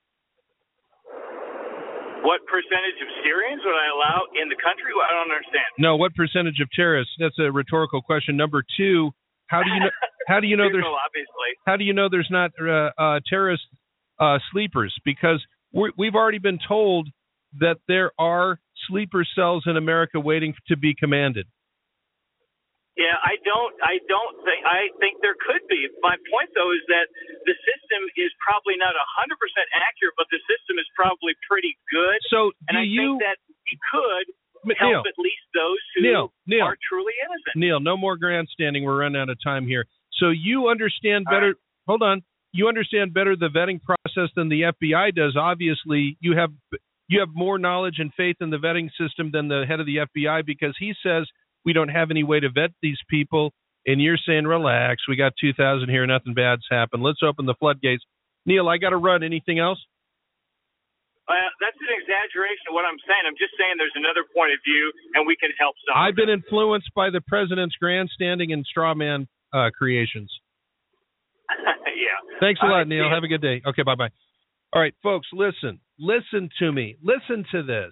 Speaker 8: What percentage of Syrians would I allow in the country? Well, I don't understand.
Speaker 1: No, what percentage of terrorists? That's a rhetorical question. Number two, how do you know? How do you know there's?
Speaker 8: Zero, obviously.
Speaker 1: How do you know there's not uh, uh, terrorist uh, sleepers? Because we're, we've already been told that there are sleeper cells in America waiting to be commanded.
Speaker 8: Yeah, I don't. I don't think. I think there could be. My point, though, is that the system is probably not a hundred percent accurate, but the system is probably pretty good.
Speaker 1: So,
Speaker 8: and
Speaker 1: do
Speaker 8: I
Speaker 1: you?
Speaker 8: think that we could
Speaker 1: Neil,
Speaker 8: help at least those who
Speaker 1: Neil, Neil,
Speaker 8: are truly innocent.
Speaker 1: Neil, no more grandstanding. We're running out of time here. So you understand
Speaker 8: All
Speaker 1: better.
Speaker 8: right.
Speaker 1: Hold on. You understand better the vetting process than the F B I does. Obviously, you have you have more knowledge and faith in the vetting system than the head of the F B I, because he says we don't have any way to vet these people, and you're saying relax. We got two thousand here. Nothing bad's happened. Let's open the floodgates. Neil, I got to run. Anything else?
Speaker 8: Uh, that's an exaggeration of what I'm saying. I'm just saying there's another point of view, and we can help solve
Speaker 1: I've been influenced by the president's grandstanding and straw man uh, creations.
Speaker 8: Yeah.
Speaker 1: Thanks a
Speaker 8: All
Speaker 1: lot,
Speaker 8: right,
Speaker 1: Neil.
Speaker 8: see ya.
Speaker 1: Have a good day. Okay, bye-bye. All right, folks, listen. Listen to me. Listen to this.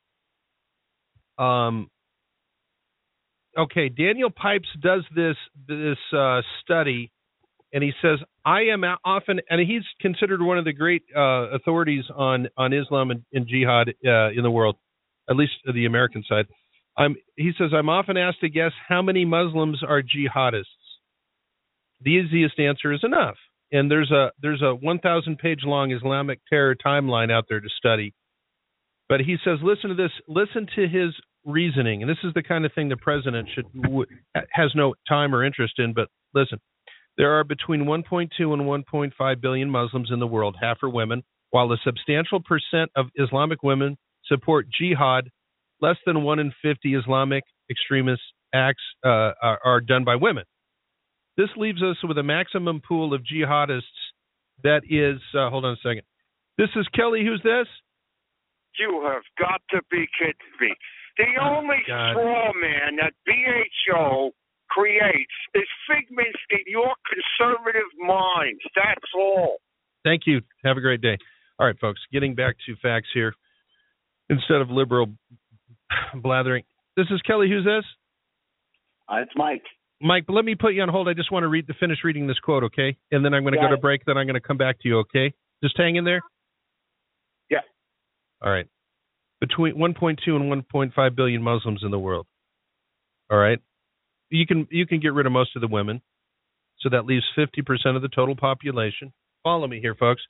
Speaker 1: Um. Okay, Daniel Pipes does this this uh, study And he says, I am often, and he's considered one of the great uh, authorities on, on Islam and, and jihad uh, in the world, at least the American side. I'm, he says, I'm often asked to guess how many Muslims are jihadists. The easiest answer is enough. And there's a there's a one thousand page long Islamic terror timeline out there to study. But he says, listen to this, listen to his reasoning. And this is the kind of thing the president should w- has no time or interest in, but listen. There are between one point two and one point five billion Muslims in the world, half are women, while a substantial percent of Islamic women support jihad. Less than one in fifty Islamic extremist acts uh, are, are done by women. This leaves us with a maximum pool of jihadists that is, uh, hold on a second. This is Kelly. Who's this?
Speaker 10: You have got to be kidding me. The
Speaker 1: Oh,
Speaker 10: only
Speaker 1: God.
Speaker 10: straw man that B H O creates is figments in your conservative minds. That's all.
Speaker 1: Thank you. Have a great day. All right, folks, getting back to facts here instead of liberal blathering. This is Kelly. Who's this?
Speaker 13: Uh, it's Mike.
Speaker 1: Mike, but let me put you on hold. I just want to read the finish reading this quote, okay? And then I'm going to
Speaker 13: Got
Speaker 1: go to
Speaker 13: it.
Speaker 1: break, then I'm going to come back to you, okay? Just hang in there.
Speaker 13: Yeah.
Speaker 1: All right. Between one point two and one point five billion Muslims in the world. All right. You can you can get rid of most of the women. So that leaves fifty percent of the total population. Follow me here, folks.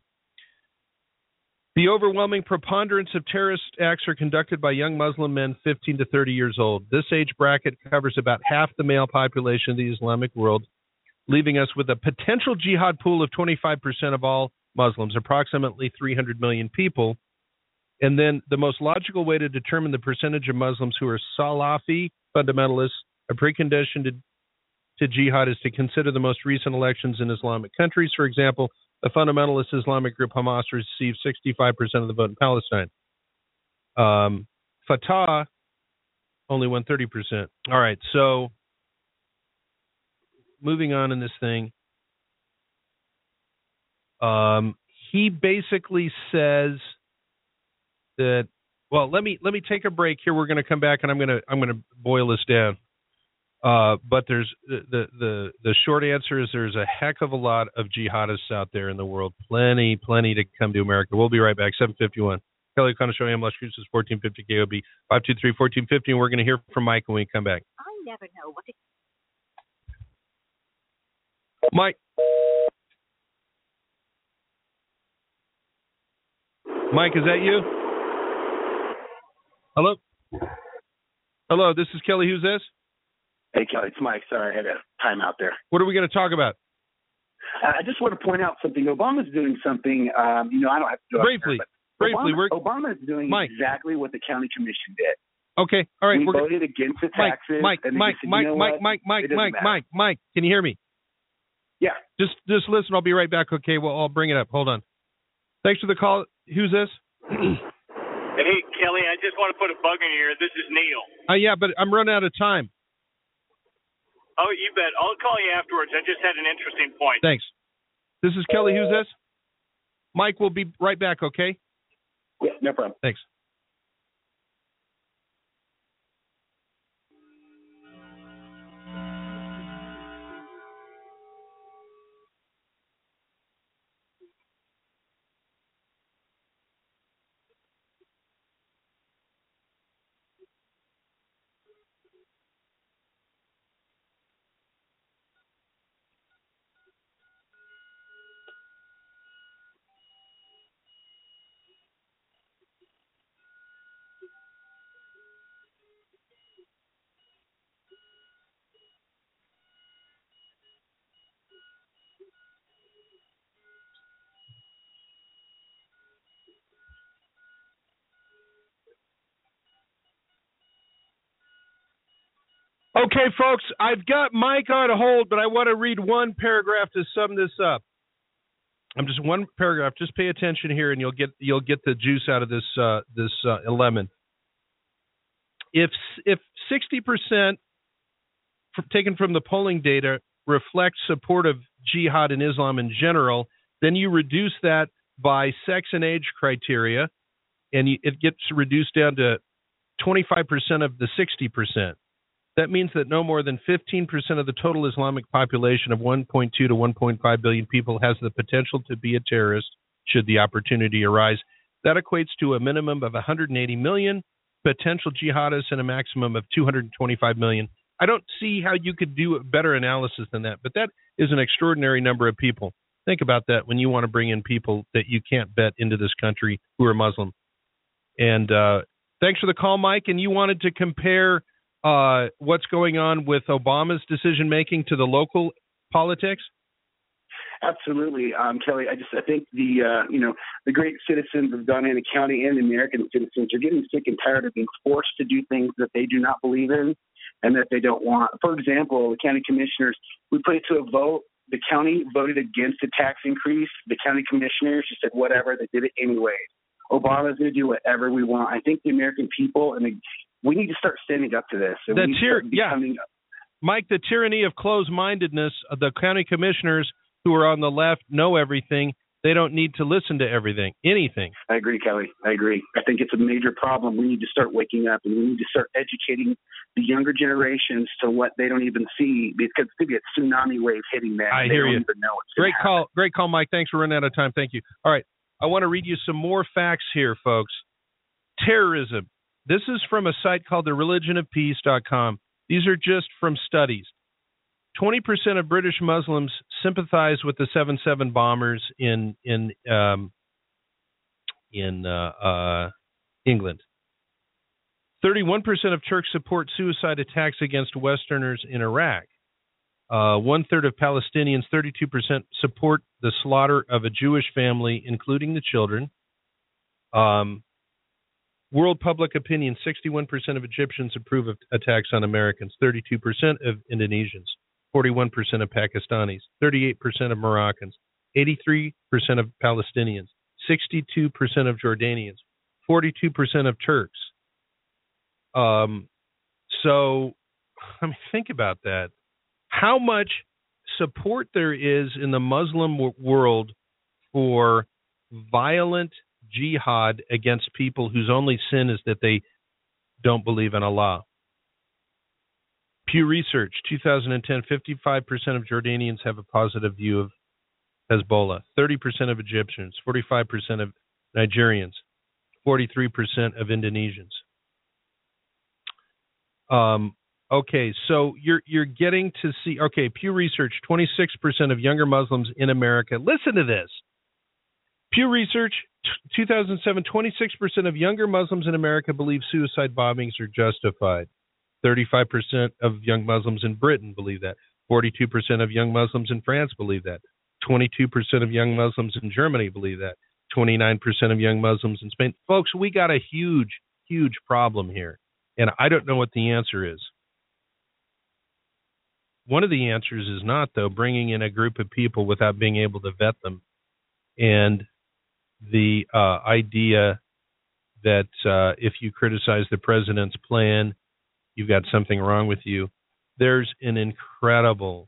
Speaker 1: The overwhelming preponderance of terrorist acts are conducted by young Muslim men fifteen to thirty years old. This age bracket covers about half the male population of the Islamic world, leaving us with a potential jihad pool of twenty-five percent of all Muslims, approximately three hundred million people. And then the most logical way to determine the percentage of Muslims who are Salafi fundamentalists, a precondition to, to jihad, is to consider the most recent elections in Islamic countries. For example, the fundamentalist Islamic group Hamas received sixty-five percent of the vote in Palestine. Um, Fatah only won thirty percent. All right, so moving on in this thing. Um, he basically says that, well, let me let me take a break here. We're going to come back and I'm going to I'm going to boil this down. Uh, but there's the, the the short answer is there's a heck of a lot of jihadists out there in the world. Plenty, plenty to come to America. We'll be right back. seven fifty-one. Kelly O'Connor Show, A M Massachusetts, fourteen fifty K O B, five two three, one four five zero. And we're going to hear from Mike when we come back.
Speaker 14: I never know what to...
Speaker 1: Mike. Mike, is that you? Hello? Hello, this is Kelly. Who's this?
Speaker 13: Hey, Kelly, it's Mike. Sorry, I had a time out there.
Speaker 1: What are we going to talk about?
Speaker 13: Uh, I just want to point out something. Obama's doing something, um, you know, I don't have to go
Speaker 1: Briefly,
Speaker 13: there,
Speaker 1: briefly.
Speaker 13: Obama,
Speaker 1: we're
Speaker 13: Obama is doing
Speaker 1: Mike.
Speaker 13: exactly what the county commission did.
Speaker 1: Okay, all right.
Speaker 13: We
Speaker 1: we're
Speaker 13: voted against the
Speaker 1: Mike,
Speaker 13: taxes.
Speaker 1: Mike,
Speaker 13: and
Speaker 1: Mike,
Speaker 13: said,
Speaker 1: Mike,
Speaker 13: you know
Speaker 1: Mike,
Speaker 13: what?
Speaker 1: Mike, Mike,
Speaker 13: It doesn't
Speaker 1: Mike,
Speaker 13: matter.
Speaker 1: Mike, Mike. Can you hear me?
Speaker 13: Yeah.
Speaker 1: Just, just listen. I'll be right back. Okay. Well, I'll bring it up. Hold on. Thanks for the call. Who's this?
Speaker 8: Hey, Kelly, I just want to put a bug in your ear. This is Neil.
Speaker 1: Uh, yeah, but I'm running out of time.
Speaker 8: Oh, you bet. I'll call you afterwards. I just had an interesting point.
Speaker 1: Thanks. This is Kelly. Who's this? Mike, we'll be right back, okay?
Speaker 13: Yeah, no problem.
Speaker 1: Thanks. Okay, folks, I've got Mike on hold, but I want to read one paragraph to sum this up. I'm just one paragraph. Just pay attention here, and you'll get you'll get the juice out of this uh, this uh, lemon. If if sixty percent taken from the polling data reflects support of jihad and Islam in general, then you reduce that by sex and age criteria, and you, it gets reduced down to twenty-five percent of the sixty percent. That means that no more than fifteen percent of the total Islamic population of one point two to one point five billion people has the potential to be a terrorist should the opportunity arise. That equates to a minimum of one hundred eighty million potential jihadists and a maximum of two hundred twenty-five million. I don't see how you could do a better analysis than that, but that is an extraordinary number of people. Think about that when you want to bring in people that you can't bet into this country who are Muslim. And uh, thanks for the call, Mike. And you wanted to compare uh, what's going on with Obama's decision-making to the local politics?
Speaker 13: Absolutely, um, Kelly. I just I think the uh, you know the great citizens of Darien County and the American citizens are getting sick and tired of being forced to do things that they do not believe in and that they don't want. For example, the county commissioners, we put it to a vote. The county voted against the tax increase. The county commissioners just said whatever. They did it anyway. Obama's going to do whatever we want. I think the American people and the, we need to start standing up to this. And
Speaker 1: the
Speaker 13: we need
Speaker 1: tyr-
Speaker 13: to start becoming,
Speaker 1: yeah. Mike, the tyranny of closed-mindedness of the county commissioners who are on the left know everything. They don't need to listen to everything, anything.
Speaker 13: I agree, Kelly. I agree. I think it's a major problem. We need to start waking up, and we need to start educating the younger generations to what they don't even see, because it's going to be a tsunami wave hitting them.
Speaker 1: I
Speaker 13: they
Speaker 1: hear
Speaker 13: don't
Speaker 1: you.
Speaker 13: Even know it's
Speaker 1: Great call. Great call, Mike. Thanks for running out of time. Thank you. All right. I want to read you some more facts here, folks. Terrorism. This is from a site called the religion of peace dot com. These are just from studies. twenty percent of British Muslims sympathize with the seven seven bombers in in um, in uh, uh, England. thirty-one percent of Turks support suicide attacks against Westerners in Iraq. Uh, one-third of Palestinians, thirty-two percent, support the slaughter of a Jewish family, including the children. Um, World public opinion, sixty-one percent of Egyptians approve of attacks on Americans, thirty-two percent of Indonesians, forty-one percent of Pakistanis, thirty-eight percent of Moroccans, eighty-three percent of Palestinians, sixty-two percent of Jordanians, forty-two percent of Turks. Um, so, I mean, think about that. How much support there is in the Muslim w- world for violent jihad against people whose only sin is that they don't believe in Allah. Pew Research, two thousand ten, fifty-five percent of Jordanians have a positive view of Hezbollah, thirty percent of Egyptians, forty-five percent of Nigerians, forty-three percent of Indonesians. Um, okay, so you're you're getting to see, okay, Pew Research, twenty-six percent of younger Muslims in America. Listen to this. Pew Research, two thousand seven, twenty-six percent of younger Muslims in America believe suicide bombings are justified. thirty-five percent of young Muslims in Britain believe that. forty-two percent of young Muslims in France believe that. twenty-two percent of young Muslims in Germany believe that. twenty-nine percent of young Muslims in Spain. Folks, we got a huge, huge problem here. And I don't know what the answer is. One of the answers is not, though, bringing in a group of people without being able to vet them. And the uh, idea that uh, if you criticize the president's plan, you've got something wrong with you. There's an incredible,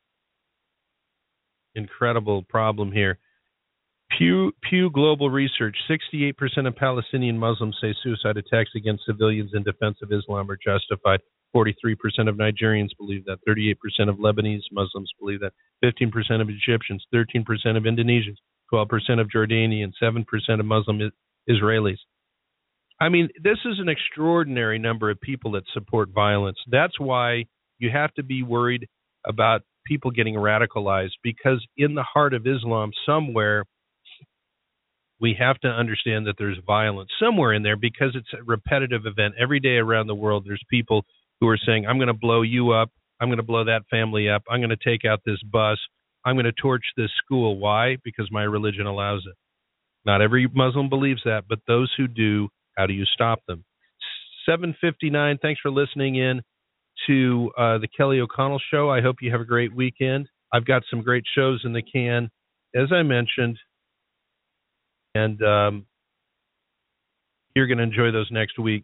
Speaker 1: incredible problem here. Pew, Pew Global Research, sixty-eight percent of Palestinian Muslims say suicide attacks against civilians in defense of Islam are justified. forty-three percent of Nigerians believe that. thirty-eight percent of Lebanese Muslims believe that. fifteen percent of Egyptians, thirteen percent of Indonesians, twelve percent of Jordanians, seven percent of Muslim Israelis. I mean, this is an extraordinary number of people that support violence. That's why you have to be worried about people getting radicalized, because in the heart of Islam, somewhere, we have to understand that there's violence somewhere in there, because it's a repetitive event. Every day around the world, there's people who are saying, I'm going to blow you up. I'm going to blow that family up. I'm going to take out this bus. I'm going to torch this school. Why? Because my religion allows it. Not every Muslim believes that, but those who do, how do you stop them? seven fifty-nine, thanks for listening in to uh, the Kelly O'Connell Show. I hope you have a great weekend. I've got some great shows in the can, as I mentioned, and um, you're going to enjoy those next week.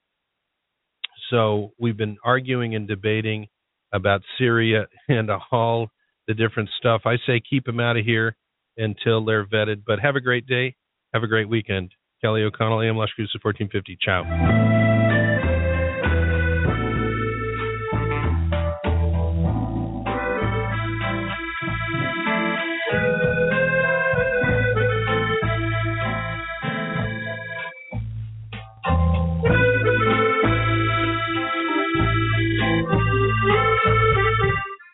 Speaker 1: So we've been arguing and debating about Syria and all the different stuff. I say keep them out of here until they're vetted. But have a great day. Have a great weekend. Kelly O'Connell, A M Las Cruces, fourteen fifty. Ciao.